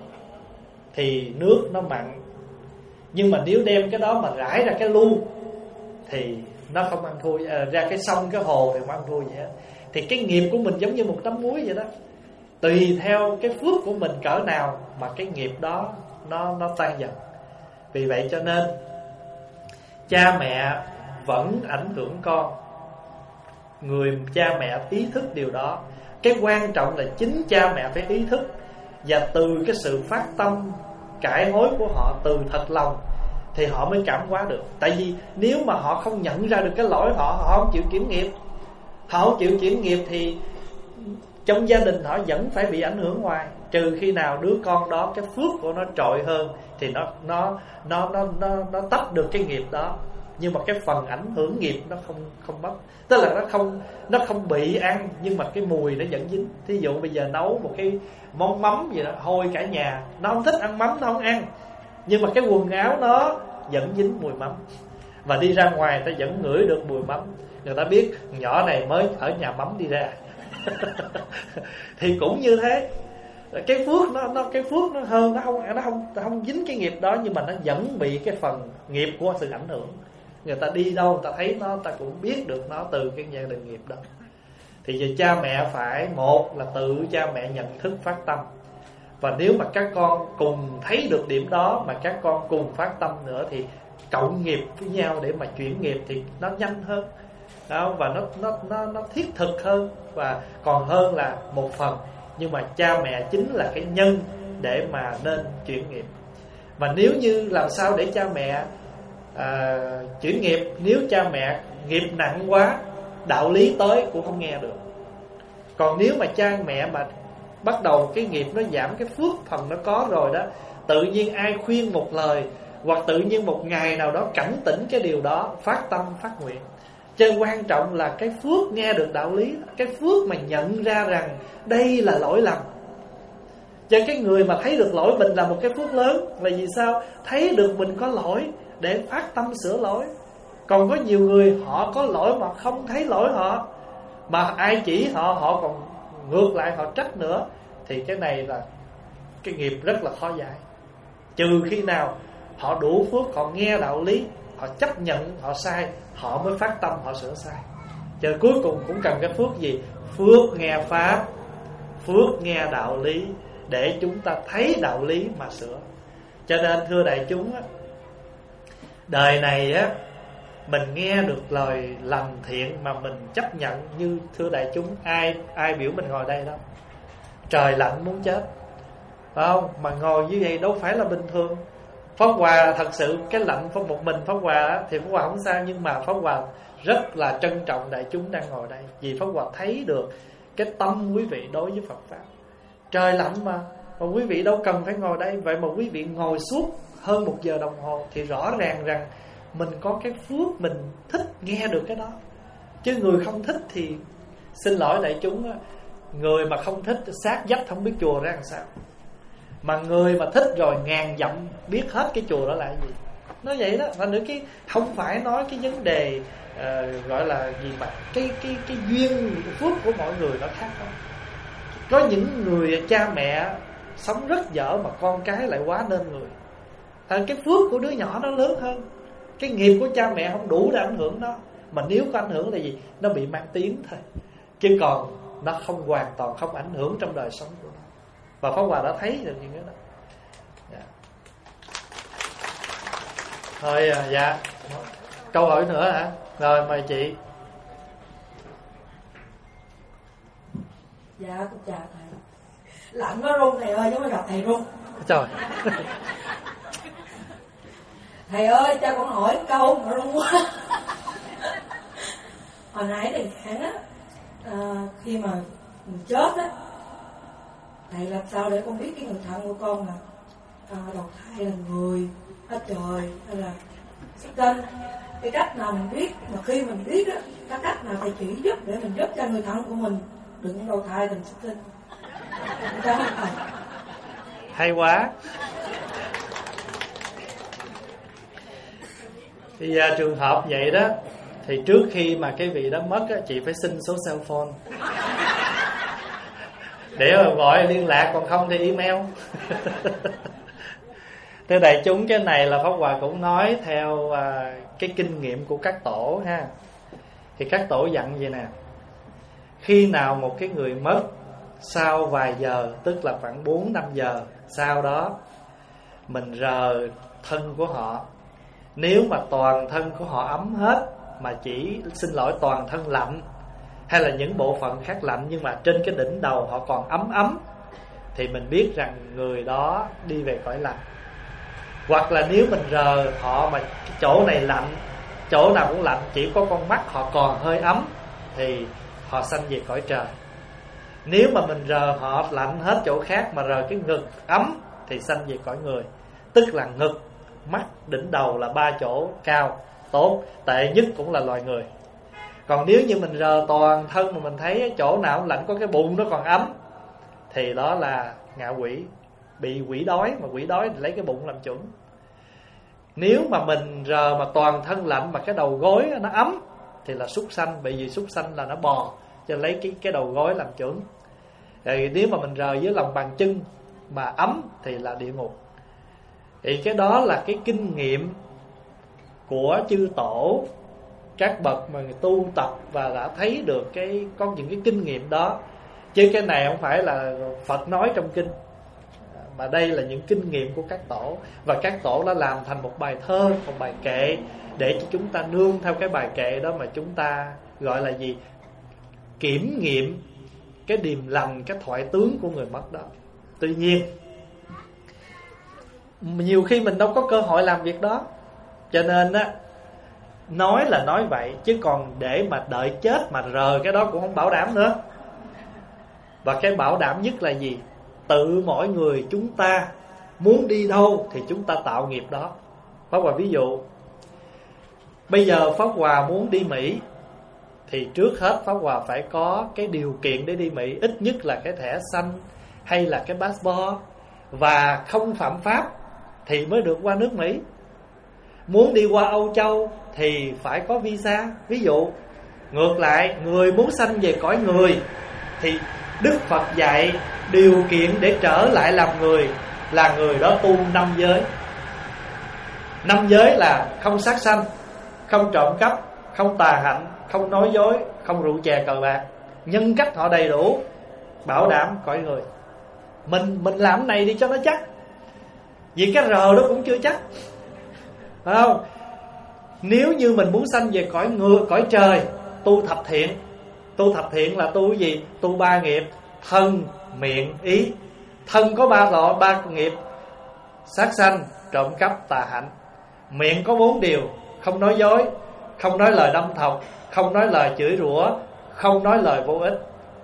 thì nước nó mặn, nhưng mà nếu đem cái đó mà rải ra cái lu thì nó không ăn thua, à, ra cái sông cái hồ thì không ăn thua gì hết. Thì cái nghiệp của mình giống như một tấm muối vậy đó. Tùy theo cái phước của mình cỡ nào mà cái nghiệp đó nó nó tan dần. Vì vậy cho nên cha mẹ vẫn ảnh hưởng con, người cha mẹ ý thức điều đó. Cái quan trọng là chính cha mẹ phải ý thức, và từ cái sự phát tâm cải hối của họ từ thật lòng thì họ mới cảm hóa được. Tại vì nếu mà họ không nhận ra được cái lỗi họ, họ không chịu kiểm nghiệp, họ không chịu kiểm nghiệp thì trong gia đình họ vẫn phải bị ảnh hưởng hoài. Trừ khi nào đứa con đó cái phước của nó trội hơn thì nó nó nó nó nó, nó tách được cái nghiệp đó. Nhưng mà cái phần ảnh hưởng nghiệp nó không không mất. Tức là nó không nó không bị ăn, nhưng mà cái mùi nó vẫn dính. Thí dụ bây giờ nấu một cái món mắm gì đó hôi cả nhà, nó không thích ăn mắm, nó không ăn, nhưng mà cái quần áo nó vẫn dính mùi mắm, và đi ra ngoài ta vẫn ngửi được mùi mắm. Người ta biết nhỏ này mới ở nhà mắm đi ra. Thì cũng như thế, cái phước nó nó cái phước nó hơn, nó không nó không nó không dính cái nghiệp đó, nhưng mà nó vẫn bị cái phần nghiệp của sự ảnh hưởng. Người ta đi đâu người ta thấy nó, ta cũng biết được nó từ cái gia đình nghiệp đó. Thì giờ cha mẹ phải, một là tự cha mẹ nhận thức phát tâm, và nếu mà các con cùng thấy được điểm đó mà các con cùng phát tâm nữa thì cộng nghiệp với nhau để mà chuyển nghiệp thì nó nhanh hơn đó, và nó nó nó nó thiết thực hơn, và còn hơn là một phần. Nhưng mà cha mẹ chính là cái nhân để mà nên chuyển nghiệp. Và nếu như làm sao để cha mẹ à, chuyển nghiệp, nếu cha mẹ nghiệp nặng quá, đạo lý tới cũng không nghe được. Còn nếu mà cha mẹ mà bắt đầu cái nghiệp nó giảm, cái phước phần nó có rồi đó, tự nhiên ai khuyên một lời, hoặc tự nhiên một ngày nào đó cảnh tỉnh cái điều đó, phát tâm phát nguyện. Chứ quan trọng là cái phước nghe được đạo lý, cái phước mà nhận ra rằng đây là lỗi lầm. Cho cái người mà thấy được lỗi mình là một cái phước lớn. Là vì sao? Thấy được mình có lỗi để phát tâm sửa lỗi. Còn có nhiều người họ có lỗi mà không thấy lỗi họ, mà ai chỉ họ, họ còn ngược lại họ trách nữa, thì cái này là cái nghiệp rất là khó giải. Trừ khi nào họ đủ phước, họ nghe đạo lý, họ chấp nhận họ sai, họ mới phát tâm họ sửa sai. Cho nên cuối cùng cũng cần cái phước gì? Phước nghe pháp, phước nghe đạo lý, để chúng ta thấy đạo lý mà sửa. Cho nên thưa đại chúng á, đời này á, mình nghe được lời lành thiện mà mình chấp nhận, như thưa đại chúng, ai ai biểu mình ngồi đây đâu. Trời lạnh muốn chết, phải không? Mà ngồi như vậy đâu phải là bình thường. Pháp Hòa thật sự cái lạnh Pháp một mình Pháp Hòa á, thì Pháp Hòa không sao, nhưng mà Pháp Hòa rất là trân trọng đại chúng đang ngồi đây, vì Pháp Hòa thấy được cái tâm quý vị đối với Phật pháp. Trời lạnh mà mà quý vị đâu cần phải ngồi đây. Vậy mà quý vị ngồi suốt hơn một giờ đồng hồ, thì rõ ràng rằng mình có cái phước, mình thích nghe được cái đó. Chứ người không thích thì xin lỗi đại chúng, người mà không thích sát vách không biết chùa ra làm sao. Mà người mà thích rồi ngàn dặm biết hết cái chùa đó là cái gì. Nói vậy đó. Và nữa cái không phải nói cái vấn đề uh, gọi là gì mà cái cái cái duyên phước của mọi người nó khác không. Có những người cha mẹ sống rất dở mà con cái lại quá nên người. Thành cái phước của đứa nhỏ nó lớn hơn. Cái nghiệp của cha mẹ không đủ để ảnh hưởng nó. Mà nếu có ảnh hưởng là gì? Nó bị mang tiếng thôi. Chứ còn nó không hoàn toàn không ảnh hưởng trong đời sống của nó. Và Pháp Hòa đã thấy được những cái đó. Dạ. Thôi à, dạ. Câu hỏi nữa hả? Rồi mời chị. Dạ con chào thầy. Lạnh nó run thầy ơi, chứ mới gặp thầy run. Trời. Thầy ơi cho con hỏi câu mà run quá. Hồi nãy thầy giảng á, à, khi mà mình chết á, thầy làm sao để con biết cái người thân của con là à, đầu thai là người, ở trời hay là xuất tinh? Cái cách nào mình biết, mà khi mình biết á, cái cách nào thầy chỉ giúp để mình giúp cho người thân của mình đừng đầu thai thành xuất tinh? Cảm ơn thầy. Hay quá. Thì à, trường hợp vậy đó, thì trước khi mà cái vị đó mất á, chị phải xin số cell phone để mà gọi liên lạc, còn không thì email. Thưa đại chúng, cái này là Pháp Hòa cũng nói theo à, cái kinh nghiệm của các tổ ha. Thì các tổ dặn vậy nè: khi nào một cái người mất, sau vài giờ, tức là khoảng bốn năm giờ sau đó, mình rờ thân của họ. Nếu mà toàn thân của họ ấm hết, mà chỉ xin lỗi toàn thân lạnh, hay là những bộ phận khác lạnh, nhưng mà trên cái đỉnh đầu họ còn ấm ấm, thì mình biết rằng người đó đi về cõi lành. Hoặc là nếu mình rờ họ mà cái chỗ này lạnh, chỗ nào cũng lạnh, chỉ có con mắt họ còn hơi ấm, thì họ sanh về cõi trời. Nếu mà mình rờ họ lạnh hết chỗ khác, mà rờ cái ngực ấm, thì sanh về cõi người. Tức là ngực, mắt, đỉnh đầu là ba chỗ cao, tốt. Tệ nhất cũng là loài người. Còn nếu như mình rờ toàn thân mà mình thấy chỗ nào lạnh, có cái bụng nó còn ấm, thì đó là ngạ quỷ, bị quỷ đói. Mà quỷ đói thì lấy cái bụng làm chuẩn. Nếu mà mình rờ mà toàn thân lạnh mà cái đầu gối nó ấm, thì là súc sanh. Bởi vì súc sanh là nó bò, cho lấy cái, cái đầu gối làm chuẩn. Rồi nếu mà mình rờ dưới lòng bàn chân mà ấm, thì là địa ngục. Thì cái đó là cái kinh nghiệm của chư tổ, các bậc mà người tu tập và đã thấy được cái có những cái kinh nghiệm đó. Chứ cái này không phải là Phật nói trong kinh, mà đây là những kinh nghiệm của các tổ. Và các tổ đã làm thành một bài thơ, một bài kệ, để cho chúng ta nương theo cái bài kệ đó mà chúng ta gọi là gì? Kiểm nghiệm cái điềm lành, cái thoại tướng của người mất đó. Tuy nhiên nhiều khi mình đâu có cơ hội làm việc đó, cho nên á, nói là nói vậy, chứ còn để mà đợi chết mà rờ cái đó cũng không bảo đảm nữa. Và cái bảo đảm nhất là gì? Tự mỗi người chúng ta muốn đi đâu thì chúng ta tạo nghiệp đó. Pháp Hòa ví dụ, bây giờ Pháp Hòa muốn đi Mỹ, thì trước hết Pháp Hòa phải có cái điều kiện để đi Mỹ. Ít nhất là cái thẻ xanh hay là cái passport, và không phạm pháp thì mới được qua nước Mỹ. Muốn đi qua Âu Châu thì phải có visa. Ví dụ ngược lại, người muốn sanh về cõi người thì Đức Phật dạy điều kiện để trở lại làm người là người đó tu năm giới. Năm giới là không sát sanh, không trộm cắp, không tà hạnh, không nói dối, không rượu chè cờ bạc. Nhân cách họ đầy đủ, bảo đảm cõi người. Mình mình làm cái này đi cho nó chắc, vì cái rờ đó cũng chưa chắc, phải không? Nếu như mình muốn sanh về cõi người, cõi trời, tu thập thiện. Tu thập thiện là tu cái gì? Tu ba nghiệp: thân, miệng, ý. Thân có ba loại, ba nghiệp: sát sanh, trộm cắp, tà hạnh. Miệng có bốn điều: không nói dối, không nói lời đâm thọc, không nói lời chửi rủa, không nói lời vô ích.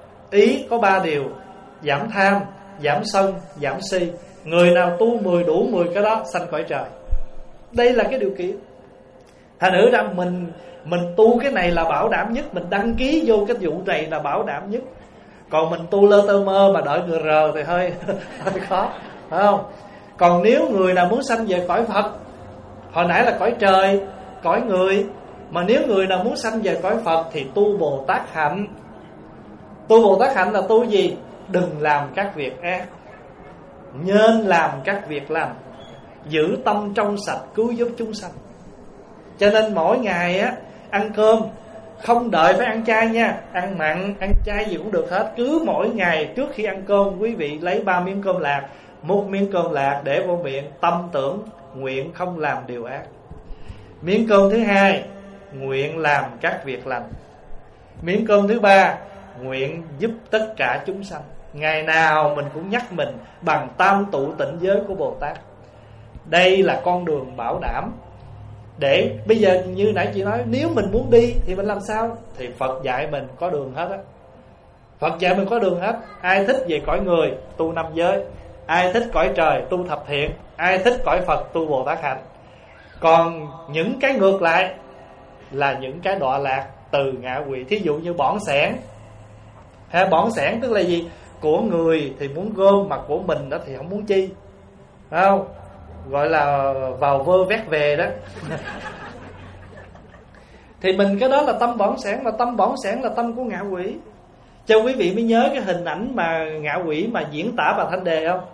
Ý có ba điều: giảm tham, giảm sân, giảm si. Người nào tu mười đủ mười cái đó sanh cõi trời. Đây là cái điều kiện. Thành thử ra mình Mình tu cái này là bảo đảm nhất. Mình đăng ký vô cái vụ này là bảo đảm nhất. Còn mình tu lơ tơ mơ mà đợi người rờ thì hơi, hơi khó, phải không? Còn nếu người nào muốn sanh về cõi Phật, hồi nãy là cõi trời, cõi người, mà nếu người nào muốn sanh về cõi Phật thì tu Bồ Tát hạnh. Tu Bồ Tát hạnh là tu gì? Đừng làm các việc ác, nên làm các việc lành, giữ tâm trong sạch, cứu giúp chúng sanh. Cho nên mỗi ngày á, ăn cơm không đợi phải ăn chay nha, ăn mặn, ăn chay gì cũng được hết. Cứ mỗi ngày trước khi ăn cơm, quý vị lấy ba miếng cơm lạc, một miếng cơm lạc để vô miệng, tâm tưởng nguyện không làm điều ác. Miếng cơm thứ hai, nguyện làm các việc lành. Miếng cơm thứ ba, nguyện giúp tất cả chúng sanh. Ngày nào mình cũng nhắc mình bằng tam tụ tịnh giới của Bồ Tát. Đây là con đường bảo đảm. Để bây giờ như nãy chị nói, nếu mình muốn đi thì mình làm sao? Thì Phật dạy mình có đường hết á. Phật dạy mình có đường hết. Ai thích về cõi người, tu năm giới. Ai thích cõi trời, tu thập thiện. Ai thích cõi Phật, tu Bồ Tát hạnh. Còn những cái ngược lại là những cái đọa lạc từ ngạ quỷ. Thí dụ như bỏng sẻn. Ha, bỏng sẻn tức là gì? Của người thì muốn gom, mà của mình đó thì không muốn chi, phải không? Gọi là vào vơ vét về đó. Thì mình cái đó là tâm bỏng sẻn. Mà tâm bỏng sẻn là tâm của ngạ quỷ. Cho quý vị mới nhớ cái hình ảnh mà ngạ quỷ mà diễn tả bà Thanh Đề không?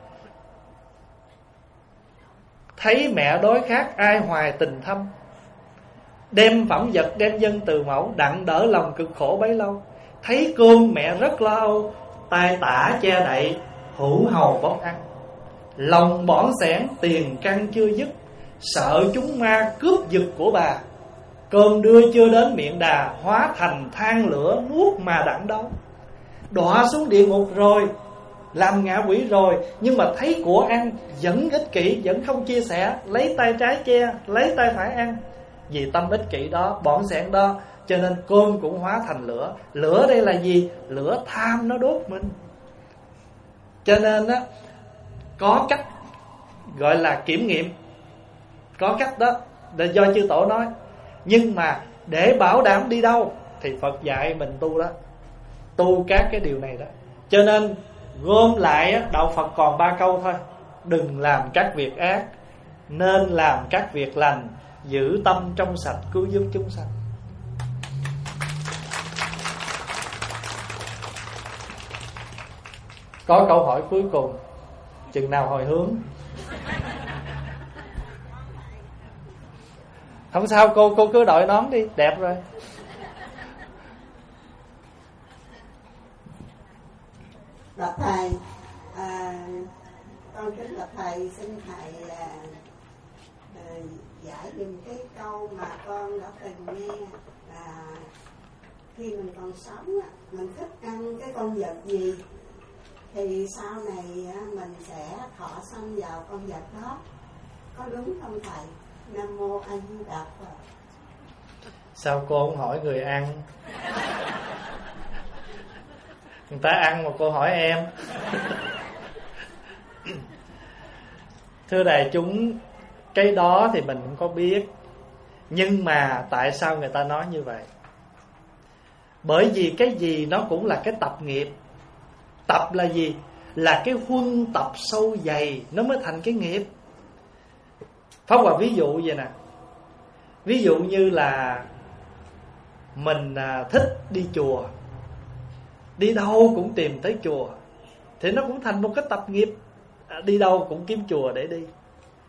Thấy mẹ đói khát ai hoài tình thâm, đem phẩm vật đem dân từ mẫu, đặng đỡ lòng cực khổ bấy lâu. Thấy cơm mẹ rất lo âu, tay tả che đậy, hữu hầu bóc ăn. Lòng bỏng sẻn tiền căn chưa dứt, sợ chúng ma cướp giật của bà. Cơm đưa chưa đến miệng đà, hóa thành than lửa nuốt mà đặng đâu. Đọa xuống địa ngục rồi, làm ngạ quỷ rồi, nhưng mà thấy của ăn vẫn ích kỷ, vẫn không chia sẻ, lấy tay trái che, lấy tay phải ăn. Vì tâm ích kỷ đó, bỏng sẻn đó, cho nên cơm cũng hóa thành lửa. Lửa đây là gì? Lửa tham nó đốt mình. Cho nên á, có cách gọi là kiểm nghiệm. Có cách đó, là do chư tổ nói. Nhưng mà để bảo đảm đi đâu thì Phật dạy mình tu đó, tu các cái điều này đó. Cho nên gom lại, đạo Phật còn ba câu thôi: đừng làm các việc ác, nên làm các việc lành, giữ tâm trong sạch, cứu giúp chúng sanh. Có câu hỏi cuối cùng, chừng nào hồi hướng. Không sao, cô cô cứ đội nón đi, đẹp rồi. Bạch thầy, à, con kính bạch thầy, xin thầy à, à, giải dùm cái câu mà con đã từng nghe là khi mình còn sống mình thích ăn cái con vật gì thì sau này mình sẽ thọ sanh vào con vật đó, có đúng không thầy? Nam mô A Di Đà Phật. Sao cô không hỏi người ăn? Người ta ăn mà cô hỏi em. Thưa đại chúng, cái đó thì mình cũng có biết. Nhưng mà tại sao người ta nói như vậy? Bởi vì cái gì nó cũng là cái tập nghiệp. Tập là gì? Là cái huân tập sâu dày, nó mới thành cái nghiệp. Pháp Hòa ví dụ vậy nè. Ví dụ như là mình thích đi chùa, đi đâu cũng tìm tới chùa, thì nó cũng thành một cái tập nghiệp. Đi đâu cũng kiếm chùa để đi.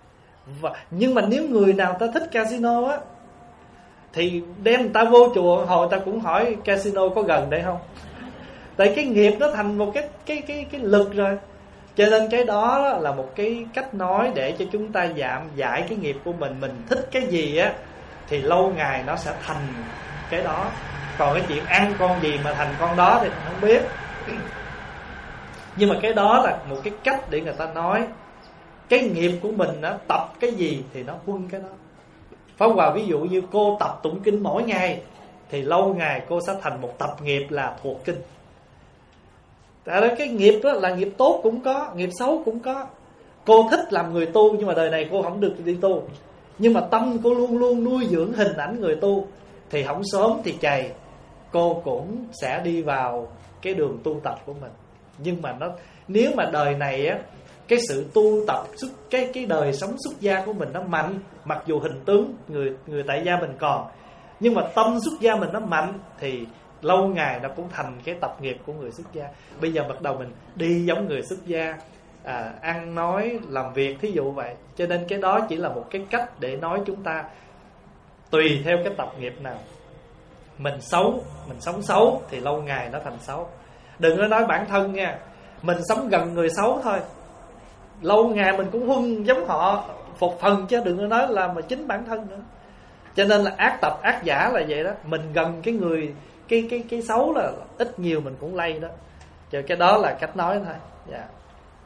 Và, nhưng mà nếu người nào ta thích casino á, thì đem người ta vô chùa, hồi ta cũng hỏi casino có gần đây không. Tại cái nghiệp nó thành một cái cái cái cái lực rồi. Cho nên cái đó là một cái cách nói để cho chúng ta giảm giải cái nghiệp của mình. Mình thích cái gì á thì lâu ngày nó sẽ thành cái đó. Còn cái chuyện ăn con gì mà thành con đó thì không biết. Nhưng mà cái đó là một cái cách để người ta nói cái nghiệp của mình nó tập cái gì thì nó huân cái đó. Pháp Hòa ví dụ như cô tập tụng kinh mỗi ngày thì lâu ngày cô sẽ thành một tập nghiệp là thuộc kinh. Tại đó cái nghiệp đó là nghiệp tốt cũng có, nghiệp xấu cũng có. Cô thích làm người tu nhưng mà đời này cô không được đi tu, nhưng mà tâm cô luôn luôn nuôi dưỡng hình ảnh người tu, thì không sớm thì chày cô cũng sẽ đi vào cái đường tu tập của mình. Nhưng mà nó nếu mà đời này á, cái sự tu tập xuất cái cái đời sống xuất gia của mình nó mạnh, mặc dù hình tướng người người tại gia mình còn, nhưng mà tâm xuất gia mình nó mạnh thì lâu ngày nó cũng thành cái tập nghiệp của người xuất gia. Bây giờ bắt đầu mình đi giống người xuất gia, à, ăn nói làm việc thí dụ vậy. Cho nên cái đó chỉ là một cái cách để nói chúng ta tùy theo cái tập nghiệp nào. Mình xấu, mình sống xấu thì lâu ngày nó thành xấu. Đừng có nói bản thân nha, mình sống gần người xấu thôi, lâu ngày mình cũng huân giống họ một phần, chứ đừng có nói là mà chính bản thân nữa. Cho nên là ác tập ác giả là vậy đó. Mình gần cái người cái cái cái xấu là ít nhiều mình cũng lây đó. Cho cái đó là cách nói thôi. Dạ. Yeah.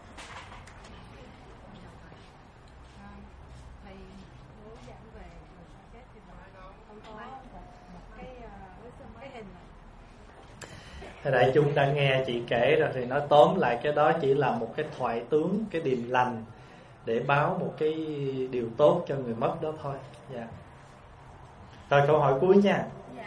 Đại chúng đã nghe chị kể rồi thì nói tóm lại cái đó chỉ là một cái thoại tướng, cái điềm lành để báo một cái điều tốt cho người mất đó thôi. Dạ. Rồi câu hỏi cuối nha.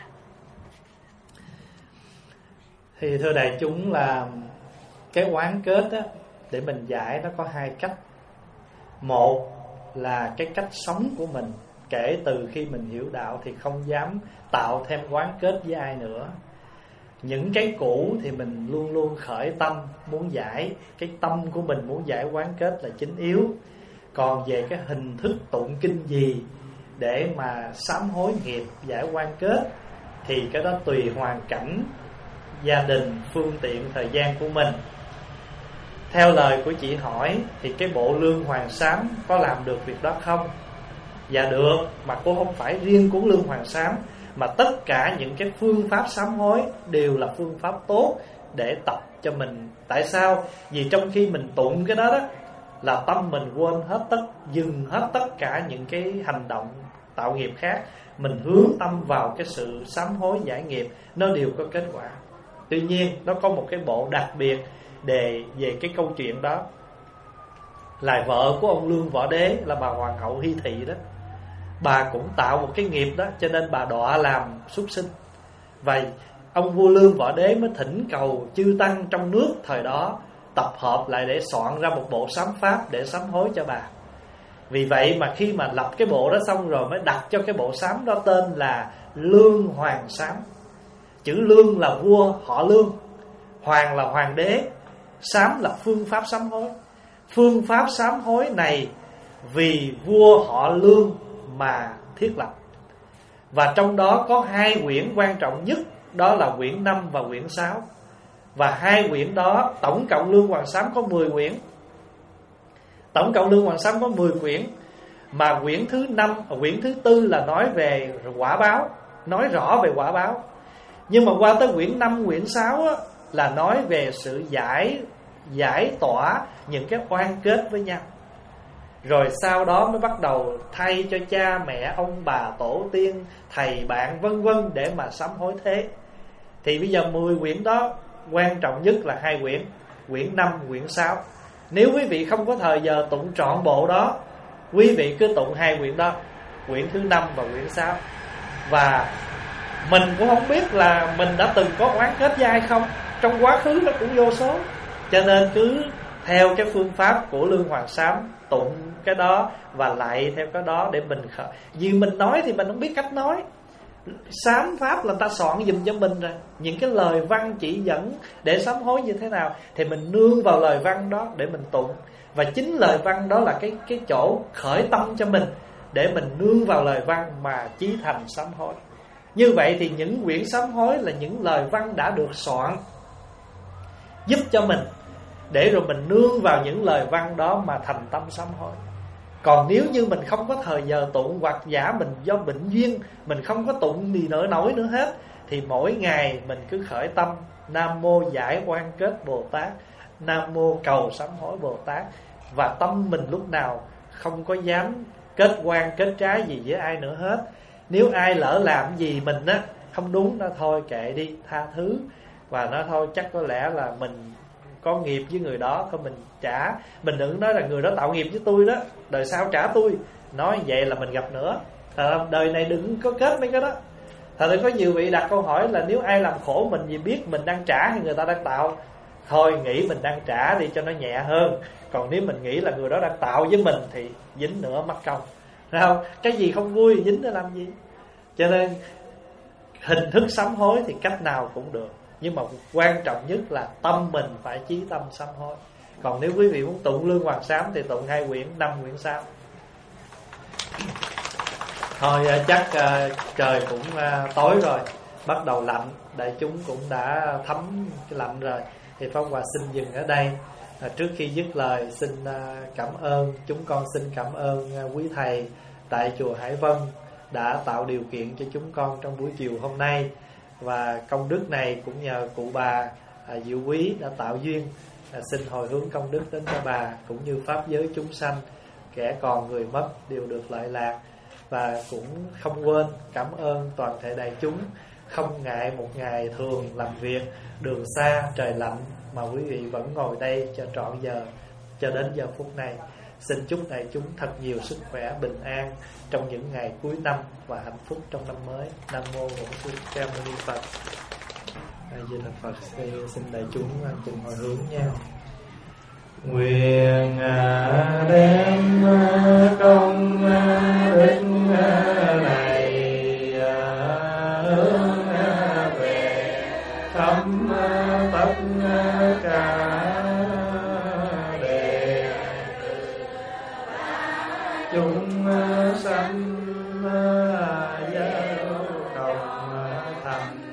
Thì thưa đại chúng là cái oán kết á, để mình giải nó có hai cách. Một là cái cách sống của mình, kể từ khi mình hiểu đạo thì không dám tạo thêm oán kết với ai nữa. Những cái cũ thì mình luôn luôn khởi tâm muốn giải, cái tâm của mình muốn giải oán kết là chính yếu. Còn về cái hình thức tụng kinh gì để mà sám hối nghiệp, giải oán kết thì cái đó tùy hoàn cảnh, gia đình, phương tiện, thời gian của mình. Theo lời của chị hỏi thì cái bộ lương hoàng sám có làm được việc đó không? Dạ được, mà cô không phải riêng cuốn lương hoàng sám, mà tất cả những cái phương pháp sám hối đều là phương pháp tốt để tập cho mình. Tại sao? Vì trong khi mình tụng cái đó đó là tâm mình quên hết tất, dừng hết tất cả những cái hành động tạo nghiệp khác, mình hướng tâm vào cái sự sám hối giải nghiệp, nó đều có kết quả. Tuy nhiên nó có một cái bộ đặc biệt để về cái câu chuyện đó. Là vợ của ông Lương Võ Đế là bà Hoàng hậu Hy Thị đó, bà cũng tạo một cái nghiệp đó, cho nên bà đọa làm súc sinh. Và ông vua Lương Võ Đế mới thỉnh cầu chư tăng trong nước thời đó tập hợp lại để soạn ra một bộ sám pháp để sám hối cho bà. Vì vậy mà khi mà lập cái bộ đó xong rồi mới đặt cho cái bộ sám đó tên là Lương Hoàng Sám. Chữ Lương là vua họ Lương, Hoàng là hoàng đế, sám là phương pháp sám hối. Phương pháp sám hối này vì vua họ Lương mà thiết lập. Và trong đó có hai quyển quan trọng nhất, đó là quyển năm và quyển sáu. Và hai quyển đó tổng cộng Lương Hoàng Sám có mười quyển. Tổng cộng Lương Hoàng Sám có mười quyển. Mà quyển thứ năm, quyển thứ tư là nói về quả báo, nói rõ về quả báo. Nhưng mà qua tới quyển năm, quyển sáu á, là nói về sự giải giải tỏa những cái oan kết với nhau. Rồi sau đó mới bắt đầu thay cho cha mẹ, ông bà, tổ tiên, thầy bạn vân vân để mà sám hối thế. Thì bây giờ mười quyển đó quan trọng nhất là hai quyển, quyển năm, quyển sáu. Nếu quý vị không có thời giờ tụng trọn bộ đó, quý vị cứ tụng hai quyển đó, quyển thứ năm và quyển sáu. Và mình cũng không biết là mình đã từng có oán kết với ai không, trong quá khứ nó cũng vô số. Cho nên cứ theo cái phương pháp của Lương Hoàng Sám, tụng cái đó và lại theo cái đó để mình khởi. Vì mình nói thì mình không biết cách nói, Sám pháp là ta soạn giùm cho mình rồi. Những cái lời văn chỉ dẫn để sám hối như thế nào thì mình nương vào lời văn đó để mình tụng. Và chính lời văn đó là cái, cái chỗ khởi tâm cho mình, để mình nương vào lời văn mà chí thành sám hối. Như vậy thì những quyển sám hối là những lời văn đã được soạn giúp cho mình, để rồi mình nương vào những lời văn đó mà thành tâm sám hối. Còn nếu như mình không có thời giờ tụng, hoặc giả mình do bệnh duyên mình không có tụng gì nữa nổi nữa hết, thì mỗi ngày mình cứ khởi tâm Nam Mô Giải Oan Kết Bồ Tát, Nam Mô Cầu Sám Hối Bồ Tát. Và tâm mình lúc nào không có dám kết oan kết trái gì với ai nữa hết. Nếu ai lỡ làm gì mình á không đúng, nó thôi kệ đi, tha thứ. Và nó thôi chắc có lẽ là mình có nghiệp với người đó, thôi mình trả. Mình đừng nói là người đó tạo nghiệp với tôi đó, đời sau trả tôi. Nói vậy là mình gặp nữa. Đời này đừng có kết mấy cái đó. Thật ra có nhiều vị đặt câu hỏi là nếu ai làm khổ mình vì biết mình đang trả hay người ta đang tạo, thôi nghĩ mình đang trả đi cho nó nhẹ hơn. Còn nếu mình nghĩ là người đó đang tạo với mình thì dính nữa mất công. Thấy không? Cái gì không vui dính để làm gì. Cho nên hình thức sám hối thì cách nào cũng được, nhưng mà quan trọng nhất là tâm mình phải chí tâm sám hối. Còn nếu quý vị muốn tụng Lương Hoàng Sám thì tụng hai quyển, năm quyển sám. Thôi chắc uh, trời cũng uh, tối rồi, bắt đầu lạnh, đại chúng cũng đã thấm cái lạnh rồi. Thì Pháp Hòa xin dừng ở đây. À, trước khi dứt lời xin uh, cảm ơn, chúng con xin cảm ơn uh, quý thầy tại chùa Hải Vân đã tạo điều kiện cho chúng con trong buổi chiều hôm nay. Và công đức này cũng nhờ cụ bà à, Diệu Quý đã tạo duyên. à, Xin hồi hướng công đức đến cho bà, cũng như pháp giới chúng sanh, kẻ còn người mất đều được lợi lạc. Và cũng không quên cảm ơn toàn thể đại chúng, không ngại một ngày thường làm việc đường xa trời lạnh mà quý vị vẫn ngồi đây cho trọn giờ, cho đến giờ phút này. Xin chúc đại chúng thật nhiều sức khỏe, bình an trong những ngày cuối năm và hạnh phúc trong năm mới. Nam mô Bổn Sư Thích Ca Mâu Ni Phật. A Di Đà Phật. Xin đại chúng cùng hồi hướng nhau. Nguyện đem công đức này hướng về khắp tất cả chúng sanh giáo cộng thành